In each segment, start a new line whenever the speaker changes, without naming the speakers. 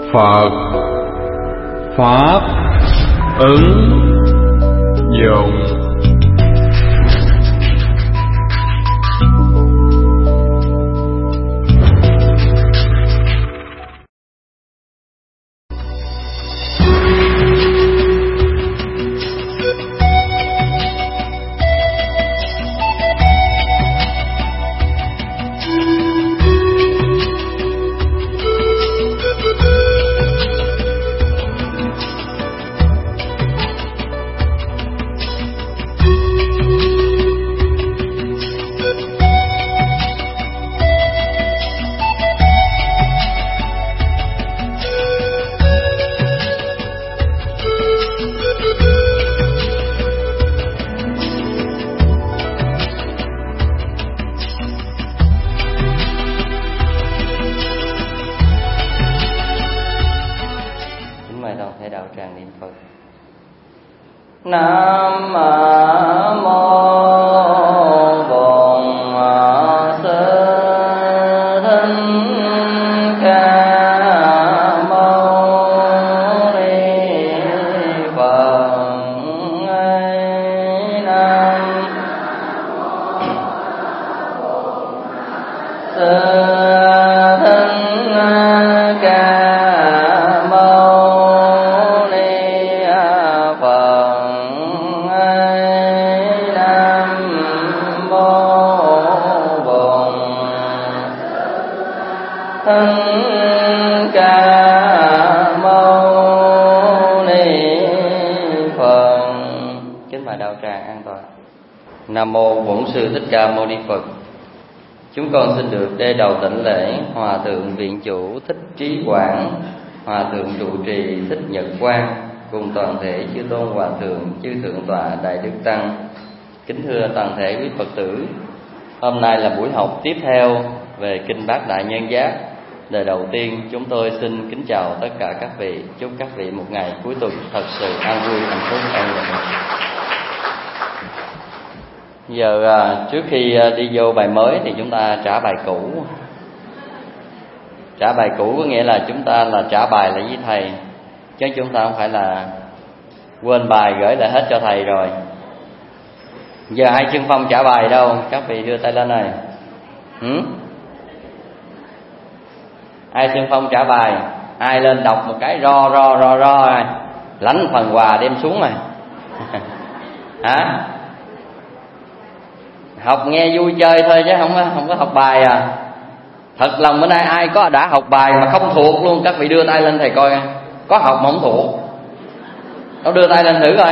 Phật Pháp ứng dụng.
Nam mô Bổn Sư Thích Ca Mâu Ni Phật. Nam Sư Nam mô Bổn Sư Thích Ca Mâu Ni Phật. Chúng con xin được đê đầu tịnh lễ Hòa thượng Viện Chủ Thích Trí Quảng, Hòa thượng trụ trì Thích Nhật Quang, cùng toàn thể chư tôn hòa thượng, chư thượng tọa đại đức tăng. Kính thưa toàn thể quý Phật tử, hôm nay là buổi học tiếp theo về kinh Bát Đại Nhân Giác. Lời đầu tiên chúng tôi xin kính chào tất cả các vị, chúc các vị một ngày cuối tuần thật sự an vui, hạnh phúc, an lành. Giờ trước khi đi vô bài mới thì chúng ta trả bài cũ. Trả bài cũ có nghĩa là chúng ta là trả bài lại với thầy, chứ chúng ta không phải là quên bài gửi lại hết cho thầy rồi. Giờ ai xưng phong trả bài đâu? Các vị đưa tay lên này. Ai xưng phong trả bài? Ai lên đọc một cái ro rồi, lãnh phần quà đem xuống rồi. Hả? Học nghe vui chơi thôi chứ không có học bài à. Thật lòng bữa nay ai có đã học bài mà không thuộc luôn, các vị đưa tay lên thầy coi. Có học mà không thuộc, đâu đưa tay lên thử coi,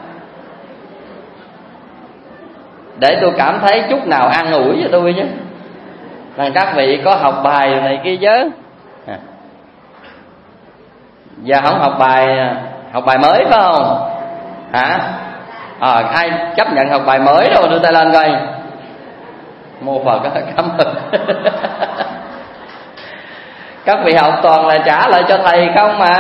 để tôi cảm thấy chút nào an ủi cho tôi chứ. Rằng các vị có học bài này kia chứ. Giờ không học bài mới phải không? Hả? Ai chấp nhận học bài mới đâu đưa tay lên coi. Mô Phật cảm ơn. Các vị học toàn là trả lại cho thầy không mà.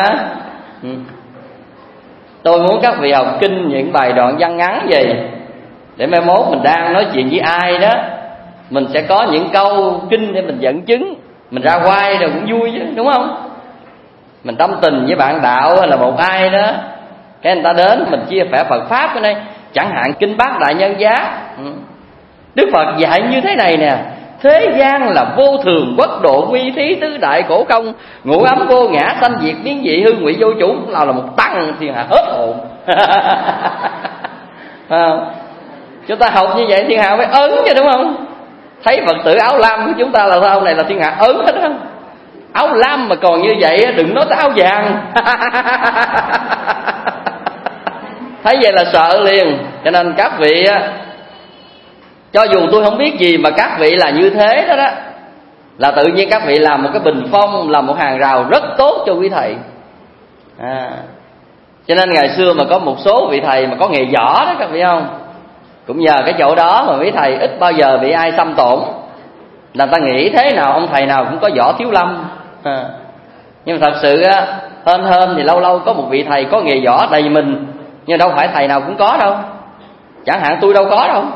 Tôi muốn các vị học kinh những bài đoạn văn ngắn gì, để mai mốt mình đang nói chuyện với ai đó, mình sẽ có những câu kinh để mình dẫn chứng, mình ra quay rồi cũng vui chứ, đúng không? Mình tâm tình với bạn đạo hay là một ai đó, cái người ta đến mình chia sẻ Phật Pháp cái này. Chẳng hạn kinh Bát Đại Nhân Giác, Đức Phật dạy như thế này nè: thế gian là vô thường, quốc độ, quy thí, tứ đại, khổ công, ngũ ấm, vô ngã, sanh diệt, biến dị, hư ngụy, vô chủ. Là một tăng thiên hạ hết hồn. Chúng ta học như vậy thiên hạ phải ớn chứ, đúng không? Thấy Phật tử áo lam của chúng ta là sao? Này là thiên hạ ớn hết không? Áo lam mà còn như vậy đừng nói tới áo vàng. Thấy vậy là sợ liền. Cho nên các vị, cho dù tôi không biết gì mà các vị là như thế đó, là tự nhiên các vị làm một cái bình phong, làm một hàng rào rất tốt cho quý thầy. Cho nên ngày xưa mà có một số vị thầy mà có nghề võ đó, các vị không, cũng nhờ cái chỗ đó mà quý thầy ít bao giờ bị ai xâm tổn. Là ta nghĩ thế nào ông thầy nào cũng có võ thiếu lâm. Nhưng mà thật sự hên thì lâu lâu có một vị thầy có nghề võ đầy mình, nhưng đâu phải thầy nào cũng có đâu. Chẳng hạn tôi đâu có đâu.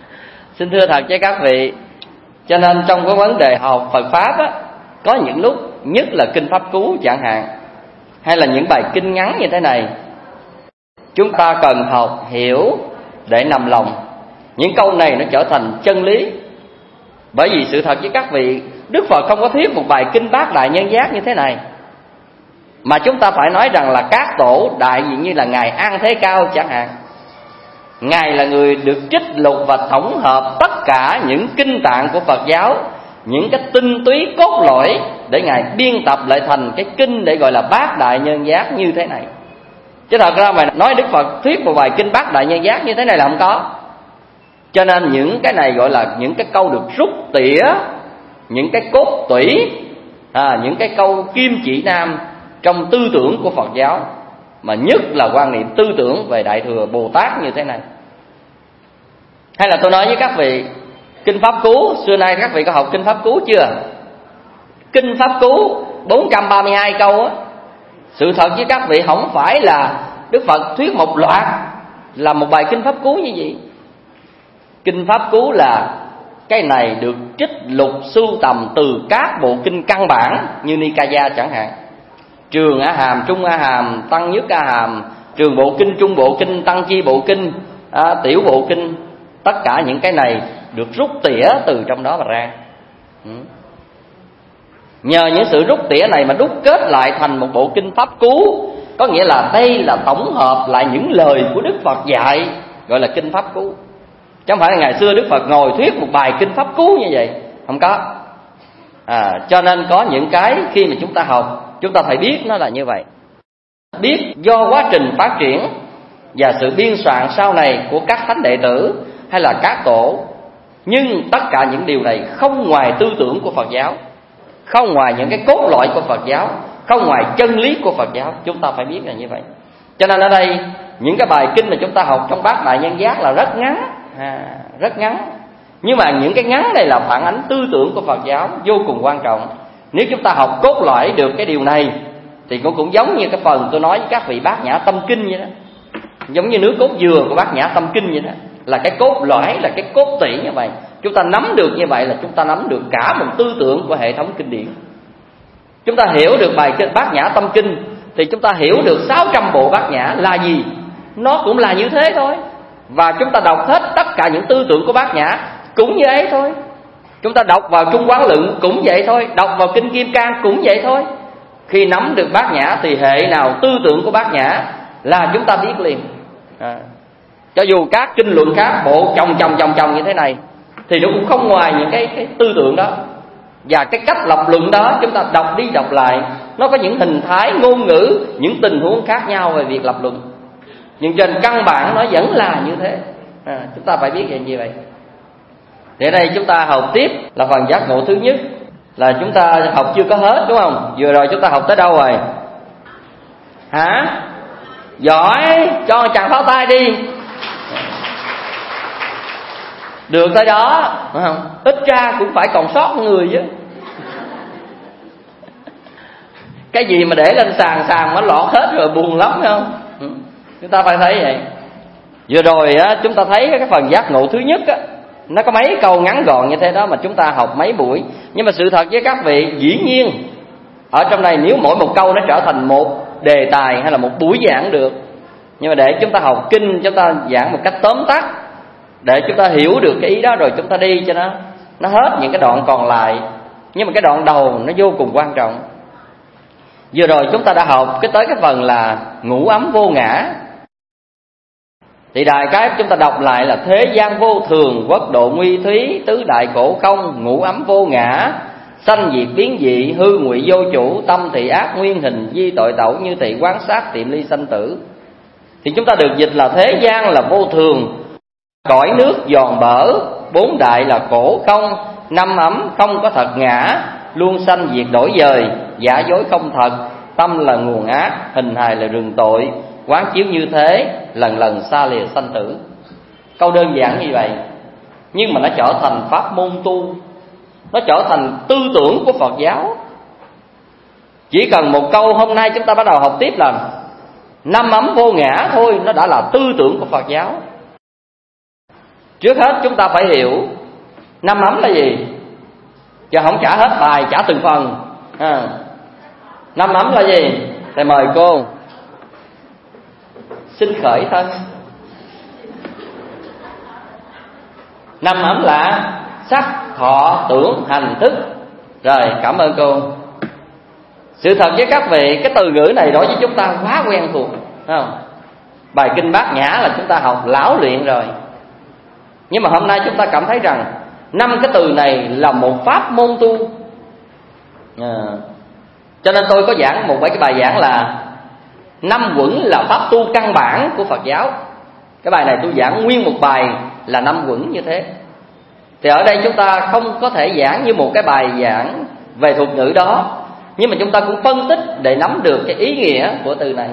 Xin thưa thật với các vị, cho nên trong cái vấn đề học Phật Pháp á, có những lúc nhất là kinh Pháp Cú chẳng hạn, hay là những bài kinh ngắn như thế này, chúng ta cần học hiểu để nằm lòng. Những câu này nó trở thành chân lý. Bởi vì sự thật với các vị, Đức Phật không có thuyết một bài kinh Bát Đại Nhân Giác như thế này, mà chúng ta phải nói rằng là các tổ đại diện như là Ngài An Thế Cao chẳng hạn. Ngài là người được trích lục và tổng hợp tất cả những kinh tạng của Phật giáo, những cái tinh túy cốt lõi, để Ngài biên tập lại thành cái kinh để gọi là Bát Đại Nhân Giác như thế này. Chứ thật ra mà nói Đức Phật thuyết một bài kinh Bát Đại Nhân Giác như thế này là không có. Cho nên những cái này gọi là những cái câu được rút tỉa, những cái cốt tủy, những cái câu kim chỉ nam trong tư tưởng của Phật giáo, mà nhất là quan niệm tư tưởng về Đại Thừa Bồ Tát như thế này. Hay là tôi nói với các vị, kinh Pháp Cú, xưa nay các vị có học kinh Pháp Cú chưa? Kinh Pháp Cú 432 câu á, sự thật với các vị không phải là Đức Phật thuyết một loạt là một bài kinh Pháp Cú như vậy. Kinh Pháp Cú là cái này được trích lục sưu tầm từ các bộ kinh căn bản như Nikaya chẳng hạn, Trường A Hàm, Trung A Hàm, Tăng Nhất A Hàm, Trường Bộ Kinh, Trung Bộ Kinh, Tăng Chi Bộ Kinh, Tiểu Bộ Kinh. Tất cả những cái này được rút tỉa từ trong đó mà ra. Nhờ những sự rút tỉa này mà đúc kết lại thành một bộ kinh Pháp Cú. Có nghĩa là đây là tổng hợp lại những lời của Đức Phật dạy, gọi là kinh Pháp Cú. Chứ không phải là ngày xưa Đức Phật ngồi thuyết một bài kinh Pháp Cú như vậy, không có. Cho nên có những cái khi mà chúng ta học, chúng ta phải biết nó là như vậy. Biết do quá trình phát triển và sự biên soạn sau này của các thánh đệ tử hay là các tổ. Nhưng tất cả những điều này không ngoài tư tưởng của Phật giáo, không ngoài những cái cốt lõi của Phật giáo, không ngoài chân lý của Phật giáo. Chúng ta phải biết là như vậy. Cho nên ở đây những cái bài kinh mà chúng ta học trong Bát Đại Nhân Giác là rất ngắn, rất ngắn. Nhưng mà những cái ngắn này là phản ánh tư tưởng của Phật giáo vô cùng quan trọng. Nếu chúng ta học cốt lõi được cái điều này thì cũng giống như cái phần tôi nói với các vị Bát Nhã Tâm Kinh vậy đó. Giống như nước cốt dừa của Bát Nhã Tâm Kinh vậy đó. Là cái cốt lõi, là cái cốt tủy như vậy. Chúng ta nắm được như vậy là chúng ta nắm được cả một tư tưởng của hệ thống kinh điển. Chúng ta hiểu được bài kinh Bát Nhã Tâm Kinh thì chúng ta hiểu được 600 bộ Bát Nhã là gì. Nó cũng là như thế thôi. Và chúng ta đọc hết tất cả những tư tưởng của Bát Nhã cũng như ấy thôi. Chúng ta đọc vào Trung Quán Luận cũng vậy thôi, đọc vào Kinh Kim Cang cũng vậy thôi. Khi nắm được Bát Nhã thì hệ nào tư tưởng của Bát Nhã là chúng ta biết liền. Cho dù các kinh luận khác bộ chồng như thế này thì nó cũng không ngoài những cái tư tưởng đó. Và cái cách lập luận đó chúng ta đọc đi đọc lại, nó có những hình thái ngôn ngữ, những tình huống khác nhau về việc lập luận. Nhưng trên căn bản nó vẫn là như thế. Chúng ta phải biết như vậy. Thì ở đây chúng ta học tiếp là phần giác ngộ thứ nhất. Là chúng ta học chưa có hết đúng không? Vừa rồi chúng ta học tới đâu rồi? Hả? Giỏi, cho chàng pháo tay đi. Được tới đó, phải không? Ít ra cũng phải còn sót người chứ. Cái gì mà để lên sàn nó lọt hết rồi buồn lắm phải không? Chúng ta phải thấy vậy. Vừa rồi á, chúng ta thấy cái phần giác ngộ thứ nhất á, nó có mấy câu ngắn gọn như thế đó mà chúng ta học mấy buổi. Nhưng mà sự thật với các vị, dĩ nhiên ở trong này nếu mỗi một câu nó trở thành một đề tài hay là một buổi giảng được. Nhưng mà để chúng ta học kinh, chúng ta giảng một cách tóm tắt, để chúng ta hiểu được cái ý đó rồi chúng ta đi cho nó hết những cái đoạn còn lại. Nhưng mà cái đoạn đầu nó vô cùng quan trọng. Vừa rồi chúng ta đã học tới cái phần là ngũ ấm vô ngã. Thì đại cái chúng ta đọc lại là thế gian vô thường, quốc độ nguy thúy, tứ đại khổ không, ngũ ấm vô ngã, sanh diệt biến dị, hư ngụy vô chủ, tâm thị ác nguyên hình, di tội tẩu, như thị quán sát, tiệm ly sanh tử. Thì chúng ta được dịch là thế gian là vô thường, cõi nước giòn bở, bốn đại là khổ không, năm ấm không có thật ngã, luôn sanh diệt đổi dời, giả dối không thật, tâm là nguồn ác, hình hài là rừng tội, quán chiếu như thế, lần lần xa lìa sanh tử. Câu đơn giản như vậy, nhưng mà nó trở thành pháp môn tu, nó trở thành tư tưởng của Phật giáo. Chỉ cần một câu hôm nay chúng ta bắt đầu học tiếp là năm ấm vô ngã thôi, nó đã là tư tưởng của Phật giáo. Trước hết chúng ta phải hiểu năm ấm là gì, chứ không trả hết bài, trả từng phần. Năm ấm là gì? Thầy mời cô xin khởi thân. Năm ấm là sắc, thọ, tưởng, hành, thức. Rồi, cảm ơn cô. Sự thật với các vị, cái từ ngữ này đối với chúng ta quá quen thuộc, phải không? Bài kinh Bát Nhã là chúng ta học lão luyện rồi. Nhưng mà hôm nay chúng ta cảm thấy rằng 5 cái từ này là một pháp môn tu. Cho nên tôi có giảng một cái bài giảng là 5 quẩn là pháp tu căn bản của Phật giáo. Cái bài này tôi giảng nguyên một bài là 5 quẩn như thế. Thì ở đây chúng ta không có thể giảng như một cái bài giảng về thuật ngữ đó, nhưng mà chúng ta cũng phân tích để nắm được cái ý nghĩa của từ này.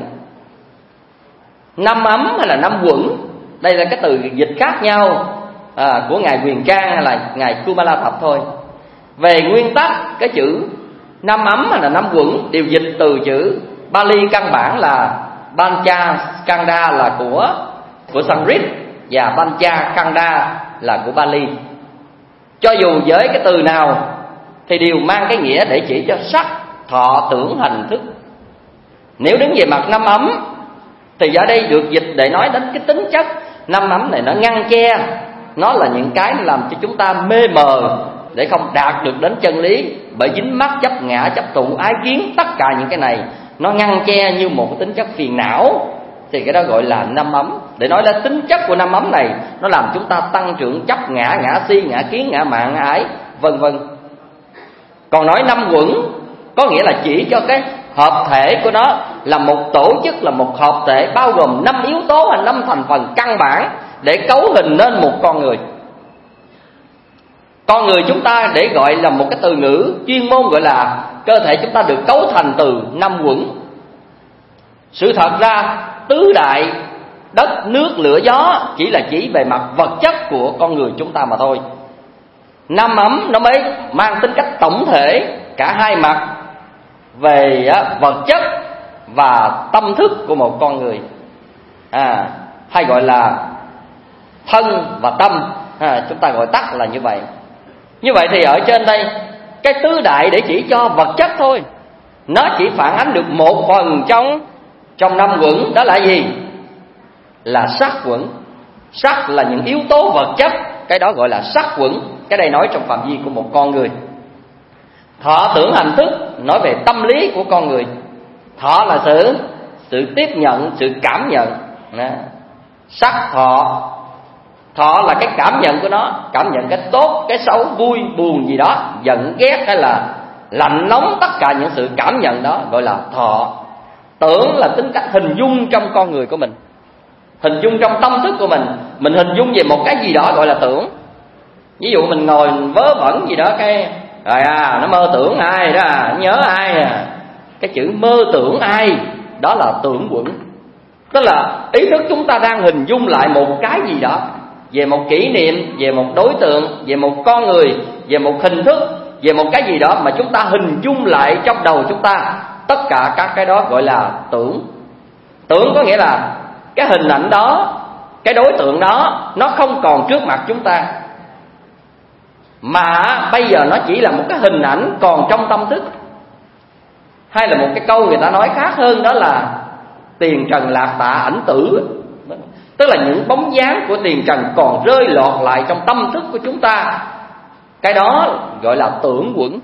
5 ấm hay là 5 quẩn, đây là cái từ dịch khác nhau của Ngài Quyền Trang hay là Ngài Kumala Thập thôi. Về nguyên tắc, cái chữ 5 ấm hay là 5 quẩn đều dịch từ chữ Bali căn bản là Pancha Skanda là của Sanskrit và Pancha Khanda là của Bali. Cho dù với cái từ nào thì đều mang cái nghĩa để chỉ cho sắc, thọ, tưởng, hành, thức. Nếu đứng về mặt 5 ấm thì ở đây được dịch để nói đến cái tính chất 5 ấm này nó ngăn che, nó là những cái làm cho chúng ta mê mờ để không đạt được đến chân lý, bởi dính mắc chấp ngã, chấp tụ, ái kiến. Tất cả những cái này nó ngăn che như một cái tính chất phiền não, thì cái đó gọi là 5 ấm. Để nói là tính chất của 5 ấm này, nó làm chúng ta tăng trưởng chấp ngã, ngã si, ngã kiến, ngã mạn, ngã ái, vân vân. Còn nói 5 quẩn có nghĩa là chỉ cho cái hợp thể của nó, là một tổ chức, là một hợp thể bao gồm 5 yếu tố hay 5 thành phần căn bản để cấu hình nên một con người. Con người chúng ta để gọi là một cái từ ngữ chuyên môn gọi là cơ thể chúng ta được cấu thành từ 5 quẩn. Sự thật ra tứ đại đất, nước, lửa, gió chỉ là chỉ về mặt vật chất của con người chúng ta mà thôi. 5 ấm nó mới mang tính cách tổng thể cả hai mặt về vật chất và tâm thức của một con người, hay gọi là thân và tâm, chúng ta gọi tắt là như vậy. Như vậy thì ở trên đây cái tứ đại để chỉ cho vật chất thôi, nó chỉ phản ánh được một phần trong 5 quẩn. Đó là gì? Là sắc quẩn. Sắc là những yếu tố vật chất, cái đó gọi là sắc quẩn. Cái đây nói trong phạm vi của một con người. Thọ, tưởng, hành, thức nói về tâm lý của con người. Thọ là sự tiếp nhận, sự cảm nhận. Sắc thọ, thọ là cái cảm nhận của nó, cảm nhận cái tốt, cái xấu, vui, buồn gì đó, giận, ghét hay là lạnh, nóng, tất cả những sự cảm nhận đó gọi là thọ. Tưởng là tính cách hình dung trong con người của mình, hình dung trong tâm thức của mình hình dung về một cái gì đó gọi là tưởng. Ví dụ mình ngồi vớ vẩn gì đó, cái rồi nó mơ tưởng ai đó, nhớ ai cái chữ mơ tưởng ai, đó là tưởng quẩn. Tức là ý thức chúng ta đang hình dung lại một cái gì đó, về một kỷ niệm, về một đối tượng, về một con người, về một hình thức, về một cái gì đó mà chúng ta hình dung lại trong đầu chúng ta. Tất cả các cái đó gọi là tưởng. Tưởng có nghĩa là cái hình ảnh đó, cái đối tượng đó nó không còn trước mặt chúng ta, mà bây giờ nó chỉ là một cái hình ảnh còn trong tâm thức. Hay là một cái câu người ta nói khác hơn, đó là tiền trần lạc tạ ảnh tử. Tức là những bóng dáng của tiền trần còn rơi lọt lại trong tâm thức của chúng ta. Cái đó gọi là tưởng quẩn.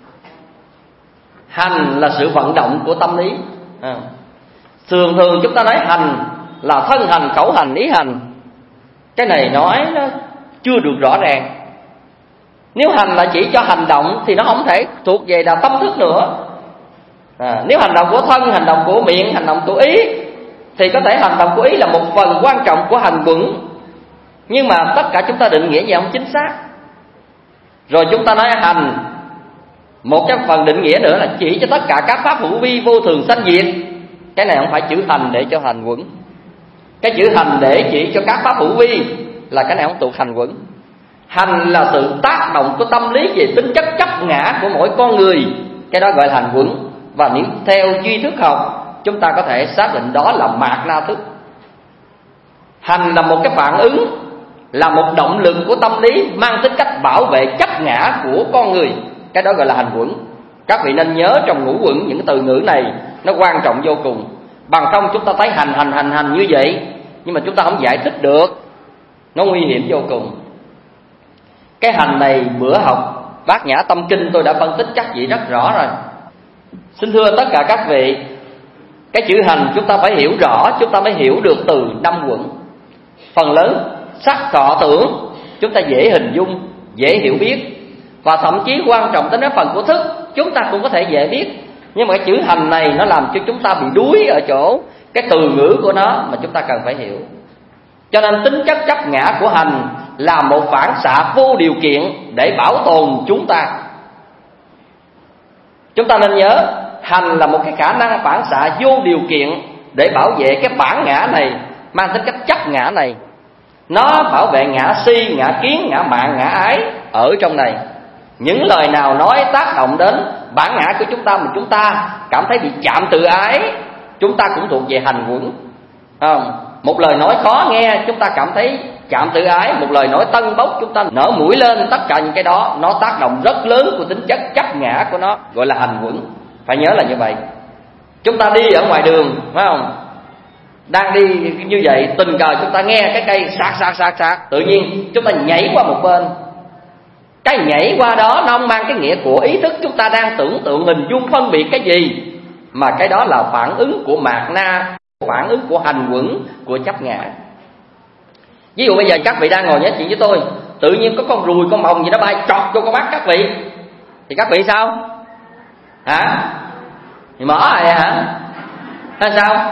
Hành là sự vận động của tâm lý. Thường thường chúng ta nói hành là thân hành, khẩu hành, ý hành. Cái này nói nó chưa được rõ ràng. Nếu hành là chỉ cho hành động thì nó không thể thuộc về là tâm thức nữa. Nếu hành động của thân, hành động của miệng, hành động của ý thì có thể hành động của ý là một phần quan trọng của hành quẩn. Nhưng mà tất cả chúng ta định nghĩa gì không chính xác. Rồi chúng ta nói hành, một cái phần định nghĩa nữa là chỉ cho tất cả các pháp hữu vi vô thường sanh diệt. Cái này không phải chữ hành để cho hành quẩn. Cái chữ hành để chỉ cho các pháp hữu vi là cái này không thuộc hành quẩn. Hành là sự tác động của tâm lý về tính chất chấp ngã của mỗi con người, cái đó gọi là hành quẩn. Và nếu theo duy thức học, chúng ta có thể xác định đó là mạt na thức. Hành là một cái phản ứng, là một động lực của tâm lý mang tính cách bảo vệ chấp ngã của con người, cái đó gọi là hành quẩn. Các vị nên nhớ trong ngũ uẩn những cái từ ngữ này nó quan trọng vô cùng. Bằng không chúng ta thấy hành như vậy, nhưng mà chúng ta không giải thích được, nó nguy hiểm vô cùng. Cái hành này bữa học Bát Nhã Tâm Kinh tôi đã phân tích các vị rất rõ rồi. Xin thưa tất cả các vị, cái chữ hành chúng ta phải hiểu rõ, chúng ta mới hiểu được từ năm uẩn. Phần lớn sắc thọ tưởng chúng ta dễ hình dung, dễ hiểu biết, và thậm chí quan trọng tới cái phần của thức chúng ta cũng có thể dễ biết. Nhưng mà cái chữ hành này nó làm cho chúng ta bị đuối ở chỗ cái từ ngữ của nó mà chúng ta cần phải hiểu. Cho nên tính chất chấp ngã của hành là một phản xạ vô điều kiện để bảo tồn chúng ta. Chúng ta nên nhớ, hành là một cái khả năng phản xạ vô điều kiện để bảo vệ cái bản ngã này, mang tính cách chấp ngã này. Nó bảo vệ ngã si, ngã kiến, ngã mạn, ngã ái ở trong này. Những lời nào nói tác động đến bản ngã của chúng ta mà chúng ta cảm thấy bị chạm tự ái, chúng ta cũng thuộc về hành uẩn. Một lời nói khó nghe chúng ta cảm thấy chạm tự ái, một lời nói tân bốc chúng ta nở mũi lên, tất cả những cái đó nó tác động rất lớn của tính chất chấp ngã của nó, gọi là hành uẩn. Phải nhớ là như vậy. Chúng ta đi ở ngoài đường, phải không? Đang đi như vậy, tình cờ chúng ta nghe cái cây sạc, tự nhiên chúng ta nhảy qua một bên. Cái nhảy qua đó nó không mang cái nghĩa của ý thức chúng ta đang tưởng tượng hình dung phân biệt cái gì, mà cái đó là phản ứng của mạt na, phản ứng của hành uẩn, của chấp ngã. Ví dụ bây giờ các vị đang ngồi nói chuyện với tôi, tự nhiên có con ruồi, con mồng gì đó bay chọt vô con mắt các vị, thì các vị sao? Hả? Thì mở rồi hả? Hay sao?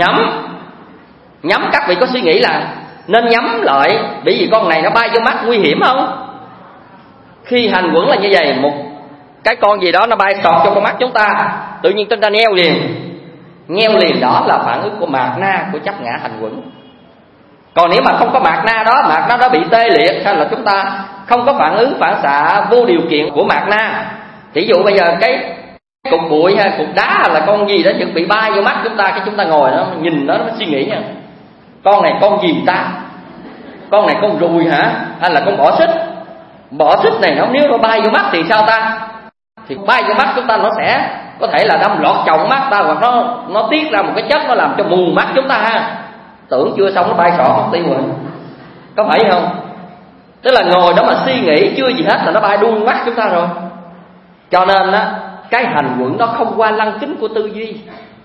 Nhắm các vị có suy nghĩ là nên nhắm lại, bởi vì con này nó bay vô mắt nguy hiểm không? Khi hành uẩn là như vậy, một cái con gì đó nó bay sọt cho con mắt chúng ta, tự nhiên chúng ta nheo liền, đó là phản ứng của mạt na, của chấp ngã hành uẩn. Còn nếu mà không có mạt na đó, mạt na đó bị tê liệt, hay là chúng ta không có phản ứng phản xạ vô điều kiện của mạt na, ví dụ bây giờ cái cục bụi hay cục đá hay là con gì đó chuẩn bị bay vô mắt chúng ta, cái chúng ta ngồi nó nhìn nó suy nghĩ nha, con này con gì ta, con này con ruồi hả, hay là con bọ xích này nếu nó bay vô mắt thì sao ta? Thì bay vô mắt chúng ta nó sẽ có thể là đâm lọt chồng mắt ta, hoặc nó tiết ra một cái chất nó làm cho mù mắt chúng ta ha. Tưởng chưa xong nó bay sọ mất tiêu rồi, có phải không? Tức là ngồi đó mà suy nghĩ chưa gì hết là nó bay đuôi mắt chúng ta rồi. Cho nên á, cái hành uẩn nó không qua lăng kính của tư duy.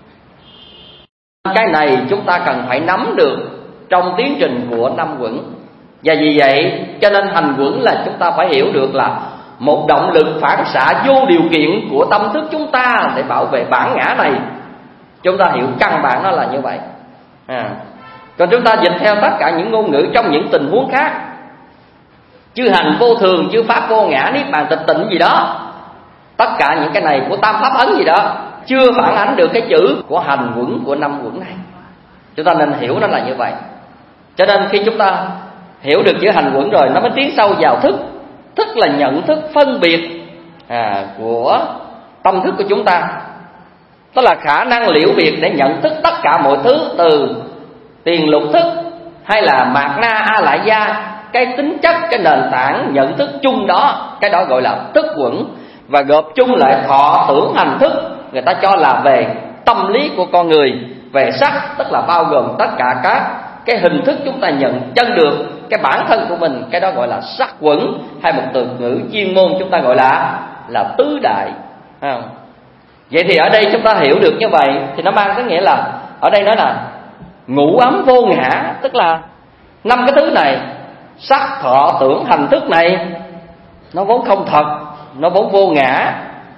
Cái này chúng ta cần phải nắm được trong tiến trình của năm uẩn. Và vì vậy cho nên hành uẩn là chúng ta phải hiểu được là một động lực phản xạ vô điều kiện của tâm thức chúng ta để bảo vệ bản ngã này. Chúng ta hiểu căn bản nó là như vậy. Còn chúng ta dịch theo tất cả những ngôn ngữ trong những tình huống khác, chư hành vô thường, chư pháp vô ngã, niết bàn tịch tịnh gì đó, tất cả những cái này của tam pháp ấn gì đó chưa phản ánh được cái chữ của hành uẩn, của năm uẩn này. Chúng ta nên hiểu nó là như vậy. Cho nên khi chúng ta hiểu được chữ hành uẩn rồi, nó mới tiến sâu vào thức. Thức là nhận thức phân biệt của tâm thức của chúng ta. Đó là khả năng liễu biệt để nhận thức tất cả mọi thứ, từ tiền lục thức hay là mạt na a lại gia, cái tính chất, cái nền tảng nhận thức chung đó, cái đó gọi là thức uẩn. Và gộp chung lại thọ tưởng hành thức, người ta cho là về tâm lý của con người, về sắc, tức là bao gồm tất cả các cái hình thức chúng ta nhận chân được cái bản thân của mình, cái đó gọi là sắc uẩn, hay một từ ngữ chuyên môn chúng ta gọi là tứ đại. Vậy thì ở đây chúng ta hiểu được như vậy thì nó mang cái nghĩa là ở đây nói là ngũ ấm vô ngã, tức là năm cái thứ này, sắc thọ tưởng hành thức này, nó vốn không thật, nó vốn vô ngã.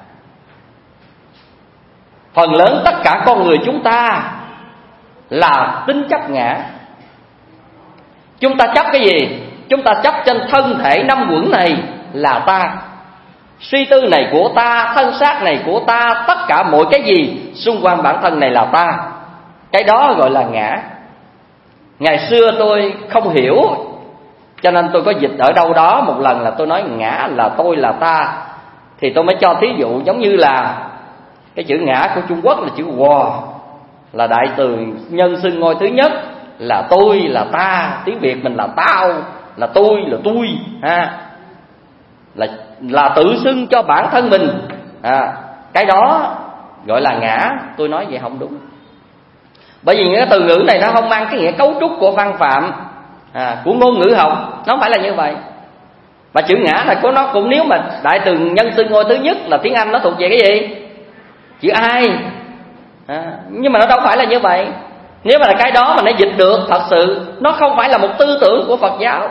Phần lớn tất cả con người chúng ta là tính chấp ngã. Chúng ta chấp cái gì? Chúng ta chấp trên thân thể năm uẩn này là ta, suy tư này của ta, thân xác này của ta, tất cả mọi cái gì xung quanh bản thân này là ta. Cái đó gọi là ngã. Ngày xưa tôi không hiểu, cho nên tôi có dịch ở đâu đó một lần là tôi nói ngã là tôi, là ta. Thì tôi mới cho thí dụ giống như là cái chữ ngã của Trung Quốc là chữ Wo, là đại từ nhân xưng ngôi thứ nhất, là tôi, là ta. Tiếng Việt mình là tao, là tôi ha, là tự xưng cho bản thân mình. cái đó gọi là ngã. Tôi nói vậy không đúng. Bởi vì những cái từ ngữ này nó không mang cái nghĩa cấu trúc của văn phạm, của ngôn ngữ học. Nó không phải là như vậy. Và chữ ngã này của nó cũng, nếu mà đại từ nhân xưng ngôi thứ nhất là tiếng Anh, nó thuộc về cái gì? Chữ ai. Nhưng mà nó đâu phải là như vậy. Nếu mà là cái đó mà nó dịch được, thật sự nó không phải là một tư tưởng của Phật giáo.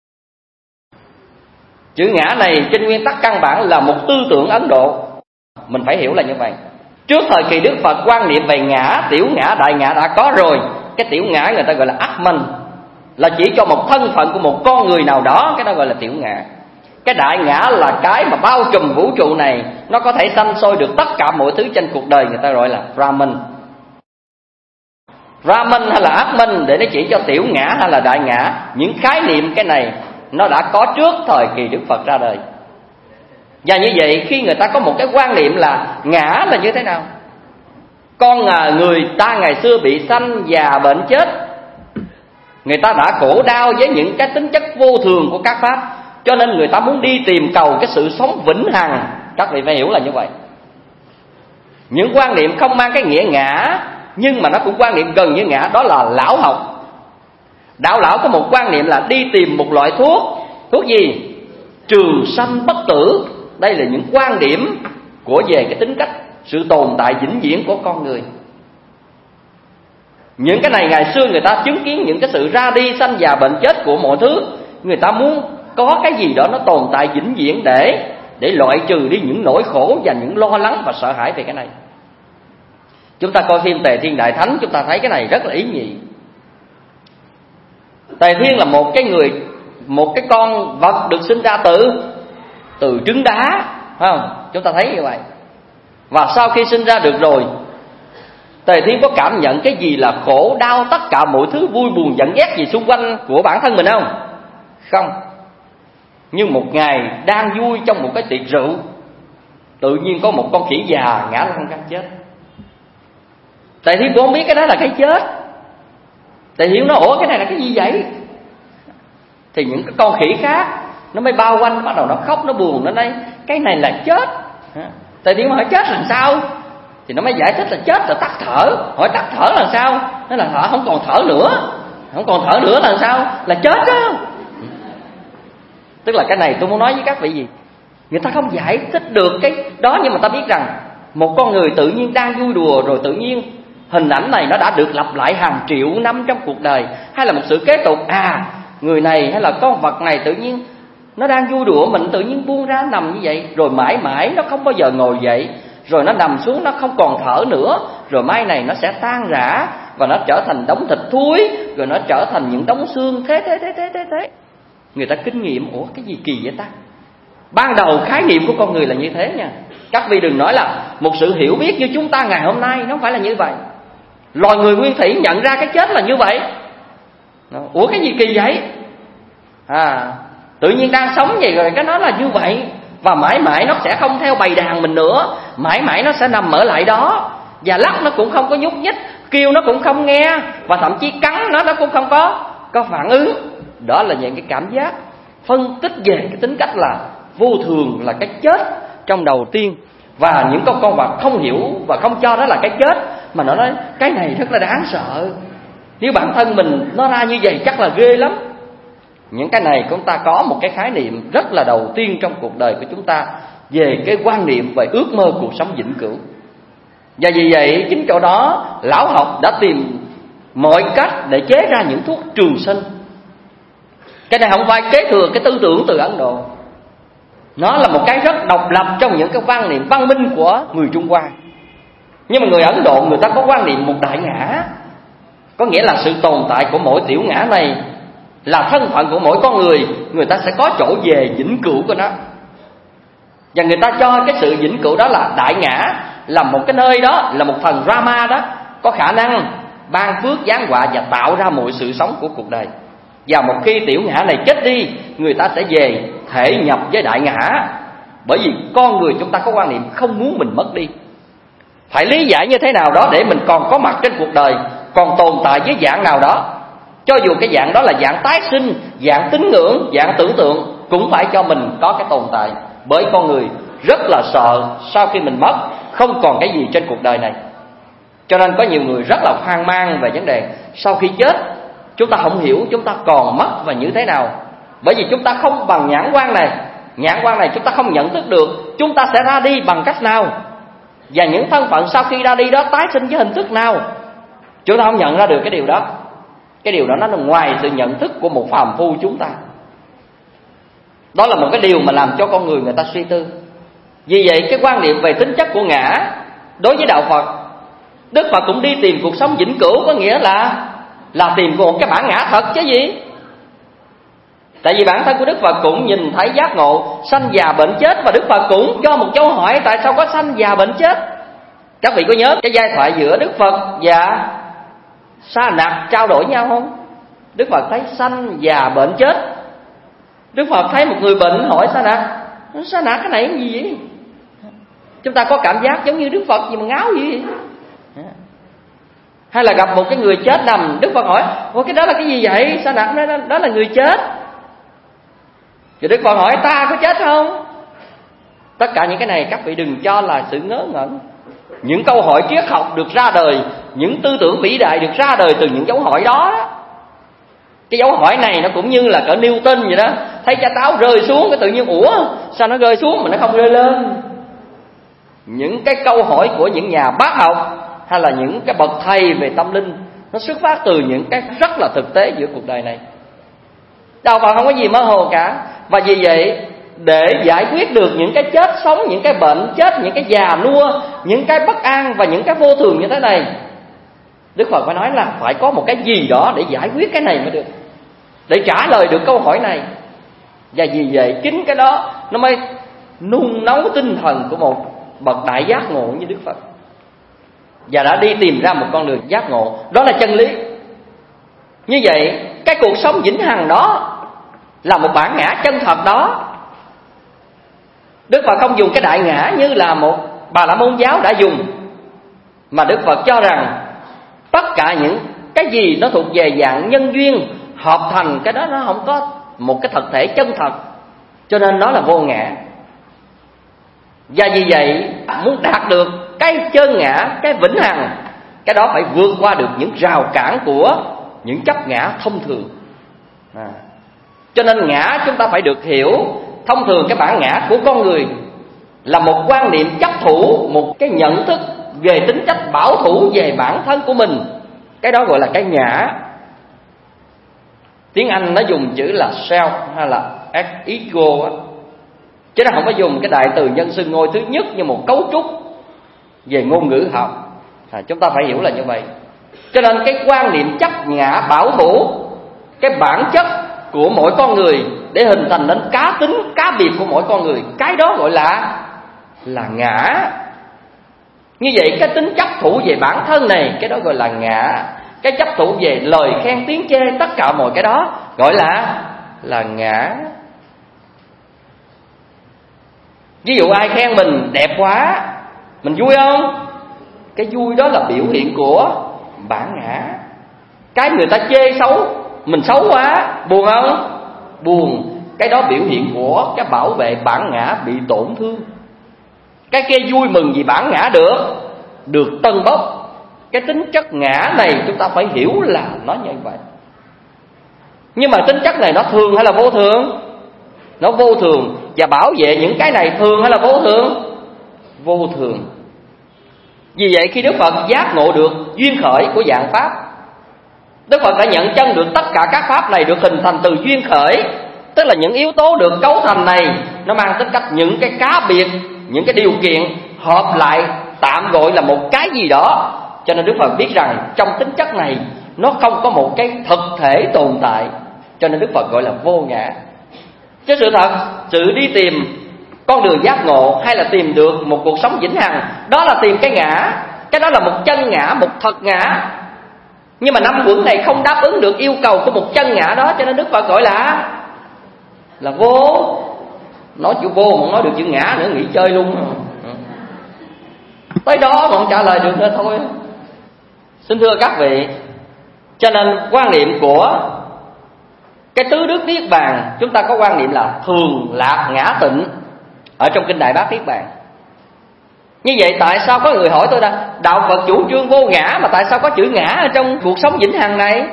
Chữ ngã này trên nguyên tắc căn bản là một tư tưởng Ấn Độ. Mình phải hiểu là như vậy. Trước thời kỳ Đức Phật quan niệm về ngã, tiểu ngã, đại ngã đã có rồi. Cái tiểu ngã người ta gọi là Atman, là chỉ cho một thân phận của một con người nào đó, cái đó gọi là tiểu ngã. Cái đại ngã là cái mà bao trùm vũ trụ này, nó có thể sanh sôi được tất cả mọi thứ trên cuộc đời, người ta gọi là Brahman. Brahman hay là Atman để nó chỉ cho tiểu ngã hay là đại ngã. Những khái niệm cái này nó đã có trước thời kỳ Đức Phật ra đời. Và như vậy khi người ta có một cái quan niệm là ngã là như thế nào? Người ta ngày xưa bị sanh già bệnh chết, người ta đã khổ đau với những cái tính chất vô thường của các pháp, cho nên người ta muốn đi tìm cầu cái sự sống vĩnh hằng. Các vị phải hiểu là như vậy. Những quan niệm không mang cái nghĩa ngã, nhưng mà nó cũng quan niệm gần như ngã, đó là lão học. Đạo lão có một quan niệm là đi tìm một loại thuốc. Thuốc gì? Trường sanh bất tử. Đây là những quan điểm của về cái tính cách sự tồn tại vĩnh viễn của con người. Những cái này ngày xưa người ta chứng kiến những cái sự ra đi sanh già bệnh chết của mọi thứ. Người ta muốn có cái gì đó nó tồn tại vĩnh viễn để loại trừ đi những nỗi khổ và những lo lắng và sợ hãi về cái này. Chúng ta coi phim Tề Thiên Đại Thánh, chúng ta thấy cái này rất là ý nhị. Tề Thiên là một cái con vật được sinh ra từ trứng đá, phải không? Chúng ta thấy như vậy. Và sau khi sinh ra được rồi, Tề Thiên có cảm nhận cái gì là khổ đau, tất cả mọi thứ vui buồn giận ghét gì xung quanh của bản thân mình không? Không. Nhưng một ngày đang vui trong một cái tiệc rượu, tự nhiên có một con khỉ già ngã ra con canh chết. Tề Thiên cũng không biết cái đó là cái chết. Tề Thiên nói ủa cái này là cái gì vậy? Thì những cái con khỉ khác nó mới bao quanh, bắt đầu nó khóc, nó buồn, nó nói cái này là chết. Tề Thiên hỏi chết làm sao? Thì nó mới giải thích là chết là tắt thở. Hỏi tắt thở là sao? Nó là thở không còn thở nữa. Không còn thở nữa là sao? Là chết đó. Tức là cái này tôi muốn nói với các vị gì? Người ta không giải thích được cái đó, nhưng mà ta biết rằng một con người tự nhiên đang vui đùa, rồi tự nhiên hình ảnh này nó đã được lặp lại hàng triệu năm trong cuộc đời, hay là một sự kế tục. Người này hay là con vật này tự nhiên nó đang vui đùa, mình tự nhiên buông ra nằm như vậy, rồi mãi mãi nó không bao giờ ngồi dậy, rồi nó nằm xuống nó không còn thở nữa, rồi mai này nó sẽ tan rã và nó trở thành đống thịt thúi, rồi nó trở thành những đống xương thế. Người ta kinh nghiệm, ủa cái gì kỳ vậy ta? Ban đầu khái niệm của con người là như thế nha. Các vị đừng nói là một sự hiểu biết như chúng ta ngày hôm nay, nó không phải là như vậy. Loài người nguyên thủy nhận ra cái chết là như vậy. Ủa cái gì kỳ vậy? Tự nhiên đang sống vậy rồi cái nó là như vậy. Và mãi mãi nó sẽ không theo bầy đàn mình nữa. Mãi mãi nó sẽ nằm ở lại đó. Và lắc nó cũng không có nhúc nhích, kêu nó cũng không nghe, và thậm chí cắn nó cũng không có phản ứng. Đó là những cái cảm giác phân tích về cái tính cách là vô thường, là cái chết trong đầu tiên. Và những con vật không hiểu và không cho đó là cái chết, mà nó nói cái này rất là đáng sợ. Nếu bản thân mình nó ra như vậy chắc là ghê lắm. Những cái này chúng ta có một cái khái niệm rất là đầu tiên trong cuộc đời của chúng ta về cái quan niệm về ước mơ cuộc sống vĩnh cửu. Và vì vậy chính chỗ đó lão học đã tìm mọi cách để chế ra những thuốc trường sinh. Cái này không phải kế thừa cái tư tưởng từ Ấn Độ, nó là một cái rất độc lập trong những cái quan niệm văn minh của người Trung Hoa. Nhưng mà người Ấn Độ người ta có quan niệm một đại ngã, có nghĩa là sự tồn tại của mỗi tiểu ngã này là thân phận của mỗi con người. Người ta sẽ có chỗ về vĩnh cửu của nó, và người ta cho cái sự vĩnh cửu đó là đại ngã, là một cái nơi đó, là một thần Rama đó, có khả năng ban phước giáng họa và tạo ra mọi sự sống của cuộc đời. Và một khi tiểu ngã này chết đi, người ta sẽ về thể nhập với đại ngã. Bởi vì con người chúng ta có quan niệm không muốn mình mất đi. Phải lý giải như thế nào đó để mình còn có mặt trên cuộc đời, còn tồn tại với dạng nào đó. Cho dù cái dạng đó là dạng tái sinh, dạng tín ngưỡng, dạng tưởng tượng, cũng phải cho mình có cái tồn tại. Bởi con người rất là sợ sau khi mình mất, không còn cái gì trên cuộc đời này. Cho nên có nhiều người rất là hoang mang về vấn đề sau khi chết chúng ta không hiểu chúng ta còn mất và như thế nào. Bởi vì chúng ta không bằng nhãn quan này. Nhãn quan này chúng ta không nhận thức được chúng ta sẽ ra đi bằng cách nào, và những thân phận sau khi ra đi đó tái sinh với hình thức nào. Chúng ta không nhận ra được cái điều đó. Cái điều đó nó nằm ngoài sự nhận thức của một phàm phu chúng ta. Đó là một cái điều mà làm cho con người ta suy tư. Vì vậy cái quan niệm về tính chất của ngã đối với đạo Phật, Đức Phật cũng đi tìm cuộc sống vĩnh cửu, có nghĩa là tìm một cái bản ngã thật chứ gì. Tại vì bản thân của Đức Phật cũng nhìn thấy giác ngộ sanh già bệnh chết, và Đức Phật cũng cho một câu hỏi tại sao có sanh già bệnh chết. Các vị có nhớ cái giai thoại giữa Đức Phật và Sa Nặc trao đổi nhau không? Đức Phật thấy sanh già bệnh chết. Đức Phật thấy một người bệnh hỏi Sa Nặc cái này cái gì vậy? Chúng ta có cảm giác giống như Đức Phật gì mà ngáo gì vậy? Hay là gặp một cái người chết nằm, Đức Phật hỏi ủa cái đó là cái gì vậy? Sa Nặc nói đó là người chết. Thì Đức Phật hỏi ta có chết không? Tất cả những cái này các vị đừng cho là sự ngớ ngẩn. Những câu hỏi triết học được ra đời, những tư tưởng vĩ đại được ra đời từ những dấu hỏi đó. Cái dấu hỏi này nó cũng như là cỡ Newton vậy đó. Thấy trái táo rơi xuống cái tự nhiên ủa sao nó rơi xuống mà nó không rơi lên. Những cái câu hỏi của những nhà bác học hay là những cái bậc thầy về tâm linh, nó xuất phát từ những cái rất là thực tế giữa cuộc đời này. Đạo Phật không có gì mơ hồ cả. Và vì vậy để giải quyết được những cái chết sống, những cái bệnh chết, những cái già nua, những cái bất an và những cái vô thường như thế này, Đức Phật phải nói là phải có một cái gì đó để giải quyết cái này mới được, để trả lời được câu hỏi này. Và vì vậy chính cái đó nó mới nung nấu tinh thần của một bậc đại giác ngộ như Đức Phật, và đã đi tìm ra một con đường giác ngộ. Đó là chân lý. Như vậy cái cuộc sống vĩnh hằng đó là một bản ngã chân thật đó. Đức Phật không dùng cái đại ngã như là một Bà La Môn giáo đã dùng, mà Đức Phật cho rằng tất cả những cái gì nó thuộc về dạng nhân duyên hợp thành, cái đó nó không có một cái thực thể chân thật, cho nên nó là vô ngã. Và vì vậy muốn đạt được cái chân ngã, cái vĩnh hằng, cái đó phải vượt qua được những rào cản của những chấp ngã thông thường. Cho nên ngã chúng ta phải được hiểu. Thông thường cái bản ngã của con người là một quan niệm chấp thủ, một cái nhận thức về tính chất bảo thủ về bản thân của mình. Cái đó gọi là cái ngã. Tiếng Anh nó dùng chữ là self hay là ego á, chứ nó không có dùng cái đại từ nhân xưng ngôi thứ nhất như một cấu trúc về ngôn ngữ học. Chúng ta phải hiểu là như vậy. Cho nên cái quan niệm chấp ngã bảo thủ, cái bản chất của mỗi con người để hình thành nên cá tính cá biệt của mỗi con người, cái đó gọi là ngã. Như vậy cái tính chấp thủ về bản thân này, cái đó gọi là ngã. Cái chấp thủ về lời khen tiếng chê, tất cả mọi cái đó gọi là ngã. Ví dụ ai khen mình đẹp quá, mình vui không? Cái vui đó là biểu hiện của bản ngã. Cái người ta chê xấu, mình xấu quá, buồn không? Buồn. Cái đó biểu hiện của cái bảo vệ bản ngã bị tổn thương. Cái kia vui mừng vì bản ngã được tâng bốc. Cái tính chất ngã này chúng ta phải hiểu là nó như vậy. Nhưng mà tính chất này nó thường hay là vô thường? Nó vô thường. Và bảo vệ những cái này thường hay là vô thường? Vô thường. Vì vậy khi Đức Phật giác ngộ được duyên khởi của dạng Pháp, Đức Phật đã nhận chân được tất cả các Pháp này được hình thành từ duyên khởi. Tức là những yếu tố được cấu thành này nó mang tính cách những cái cá biệt, những cái điều kiện hợp lại tạm gọi là một cái gì đó. Cho nên Đức Phật biết rằng trong tính chất này nó không có một cái thực thể tồn tại, cho nên Đức Phật gọi là vô ngã. Chứ sự thật, sự đi tìm con đường giác ngộ hay là tìm được một cuộc sống vĩnh hằng, đó là tìm cái ngã. Cái đó là một chân ngã, một thật ngã. Nhưng mà năm quẩn này không đáp ứng được yêu cầu của một chân ngã đó, cho nên Đức Phật gọi là vô. Nói chữ vô mà không nói được chữ ngã nữa, nghỉ chơi luôn. Tới đó mà không trả lời được nữa thôi. Xin thưa các vị, cho nên quan niệm của cái tứ đức Niết Bàn, chúng ta có quan niệm là thường lạc ngã tịnh ở trong kinh Đại Bát Niết Bàn. Như vậy tại sao có người hỏi tôi là đạo Phật chủ trương vô ngã, mà tại sao có chữ ngã ở trong cuộc sống vĩnh hằng này?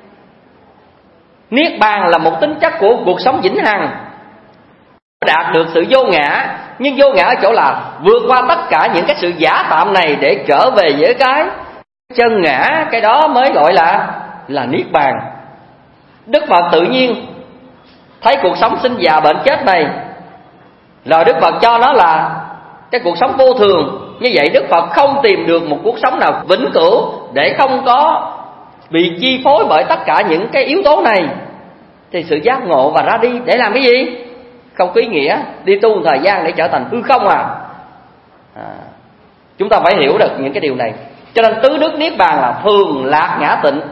Niết bàn là một tính chất của cuộc sống vĩnh hằng, đạt được sự vô ngã. Nhưng vô ngã ở chỗ là vượt qua tất cả những cái sự giả tạm này để trở về với cái chân ngã. Cái đó mới gọi là niết bàn. Đức Phật tự nhiên thấy cuộc sống sinh già bệnh chết này, rồi Đức Phật cho nó là cái cuộc sống vô thường. Như vậy Đức Phật không tìm được một cuộc sống nào vĩnh cửu để không có bị chi phối bởi tất cả những cái yếu tố này. Thì sự giác ngộ và ra đi để làm cái gì? Không có ý nghĩa. Đi tu một thời gian để trở thành hư không Chúng ta phải hiểu được những cái điều này. Cho nên tứ đức niết bàn là thường lạc ngã tịnh,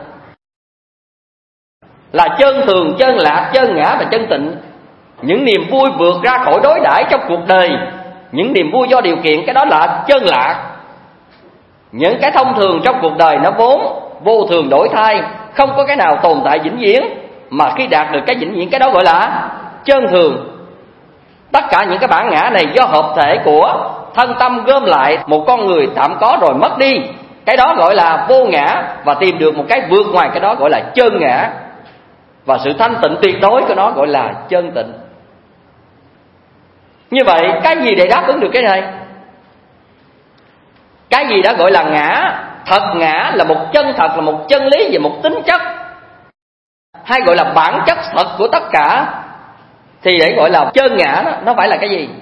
là chân thường, chân lạc, chân ngã và chân tịnh. Những niềm vui vượt ra khỏi đối đãi trong cuộc đời, những niềm vui do điều kiện, cái đó là chân lạc. Những cái thông thường trong cuộc đời nó vốn vô thường đổi thay, không có cái nào tồn tại vĩnh viễn, mà khi đạt được cái vĩnh viễn, cái đó gọi là chân thường. Tất cả những cái bản ngã này do hợp thể của thân tâm gom lại một con người tạm có rồi mất đi, cái đó gọi là vô ngã. Và tìm được một cái vượt ngoài cái đó gọi là chân ngã. Và sự thanh tịnh tuyệt đối của nó gọi là chân tịnh. Như vậy cái gì để đáp ứng được cái này? Cái gì đã gọi là ngã? Thật ngã là một chân thật, là một chân lý về một tính chất, hay gọi là bản chất thật của tất cả, thì để gọi là chân ngã đó, nó phải là cái gì?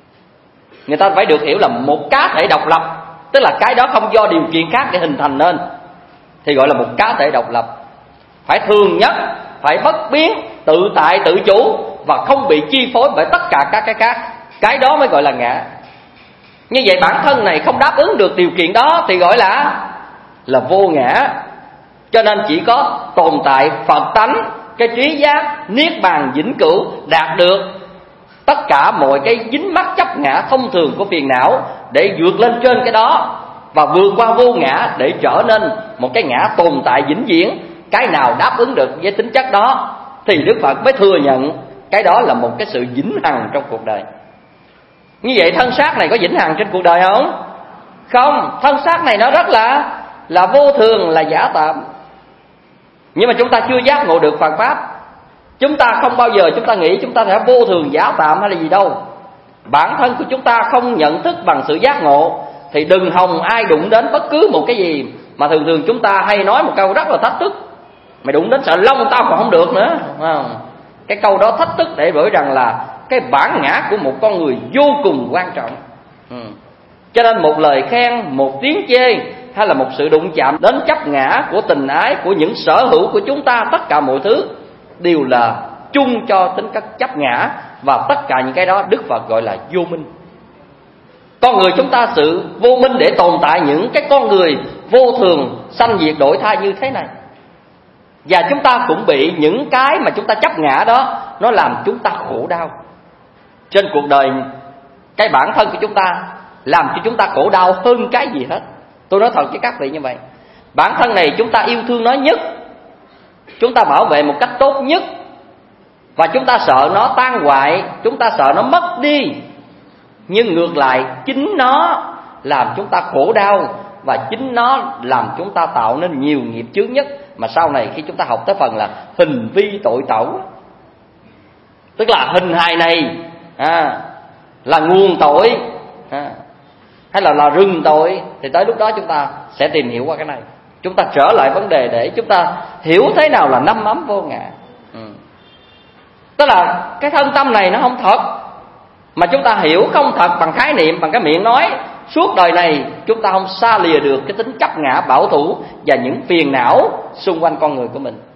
Người ta phải được hiểu là một cá thể độc lập, tức là cái đó không do điều kiện khác để hình thành nên, thì gọi là một cá thể độc lập. Phải thường nhất, phải bất biến, tự tại, tự chủ và không bị chi phối bởi tất cả các cái khác. Cái đó mới gọi là ngã. Như vậy bản thân này không đáp ứng được điều kiện đó thì gọi là vô ngã. Cho nên chỉ có tồn tại Phật tánh, cái trí giác niết bàn vĩnh cửu, đạt được tất cả mọi cái dính mắc chấp ngã thông thường của phiền não, để vượt lên trên cái đó và vượt qua vô ngã để trở nên một cái ngã tồn tại vĩnh viễn. Cái nào đáp ứng được với tính chất đó thì Đức Phật mới thừa nhận cái đó là một cái sự vĩnh hằng trong cuộc đời. Như vậy thân xác này có vĩnh hằng trên cuộc đời không? Không, thân xác này nó rất là vô thường, là giả tạm. Nhưng mà chúng ta chưa giác ngộ được Phật pháp. Chúng ta không bao giờ chúng ta nghĩ chúng ta sẽ vô thường, giả tạm hay là gì đâu. Bản thân của chúng ta không nhận thức bằng sự giác ngộ thì đừng hòng ai đụng đến bất cứ một cái gì. Mà thường chúng ta hay nói một câu rất là thách thức: mày đụng đến sợ lông tao còn không được nữa. Cái câu đó thách thức để bởi rằng là cái bản ngã của một con người vô cùng quan trọng. Cho nên một lời khen, một tiếng chê hay là một sự đụng chạm đến chấp ngã của tình ái, của những sở hữu của chúng ta, tất cả mọi thứ đều là chung cho tính cách chấp ngã. Và tất cả những cái đó Đức Phật gọi là vô minh. Con người chúng ta sự vô minh để tồn tại những cái con người vô thường, sanh diệt đổi thay như thế này. Và chúng ta cũng bị những cái mà chúng ta chấp ngã đó nó làm chúng ta khổ đau. Trên cuộc đời, cái bản thân của chúng ta làm cho chúng ta khổ đau hơn cái gì hết. Tôi nói thật với các vị như vậy. Bản thân này chúng ta yêu thương nó nhất, chúng ta bảo vệ một cách tốt nhất, và chúng ta sợ nó tan hoại, chúng ta sợ nó mất đi. Nhưng ngược lại chính nó làm chúng ta khổ đau, và chính nó làm chúng ta tạo nên nhiều nghiệp chướng nhất. Mà sau này khi chúng ta học tới phần là hình vi tội tẩu, tức là hình hài này là nguồn tội hay là rừng tội, thì tới lúc đó chúng ta sẽ tìm hiểu qua cái này. Chúng ta trở lại vấn đề để chúng ta hiểu thế nào là năm ấm vô ngã. Tức là cái thân tâm này nó không thật, mà chúng ta hiểu không thật bằng khái niệm, bằng cái miệng nói. Suốt đời này chúng ta không xa lìa được cái tính chấp ngã bảo thủ và những phiền não xung quanh con người của mình.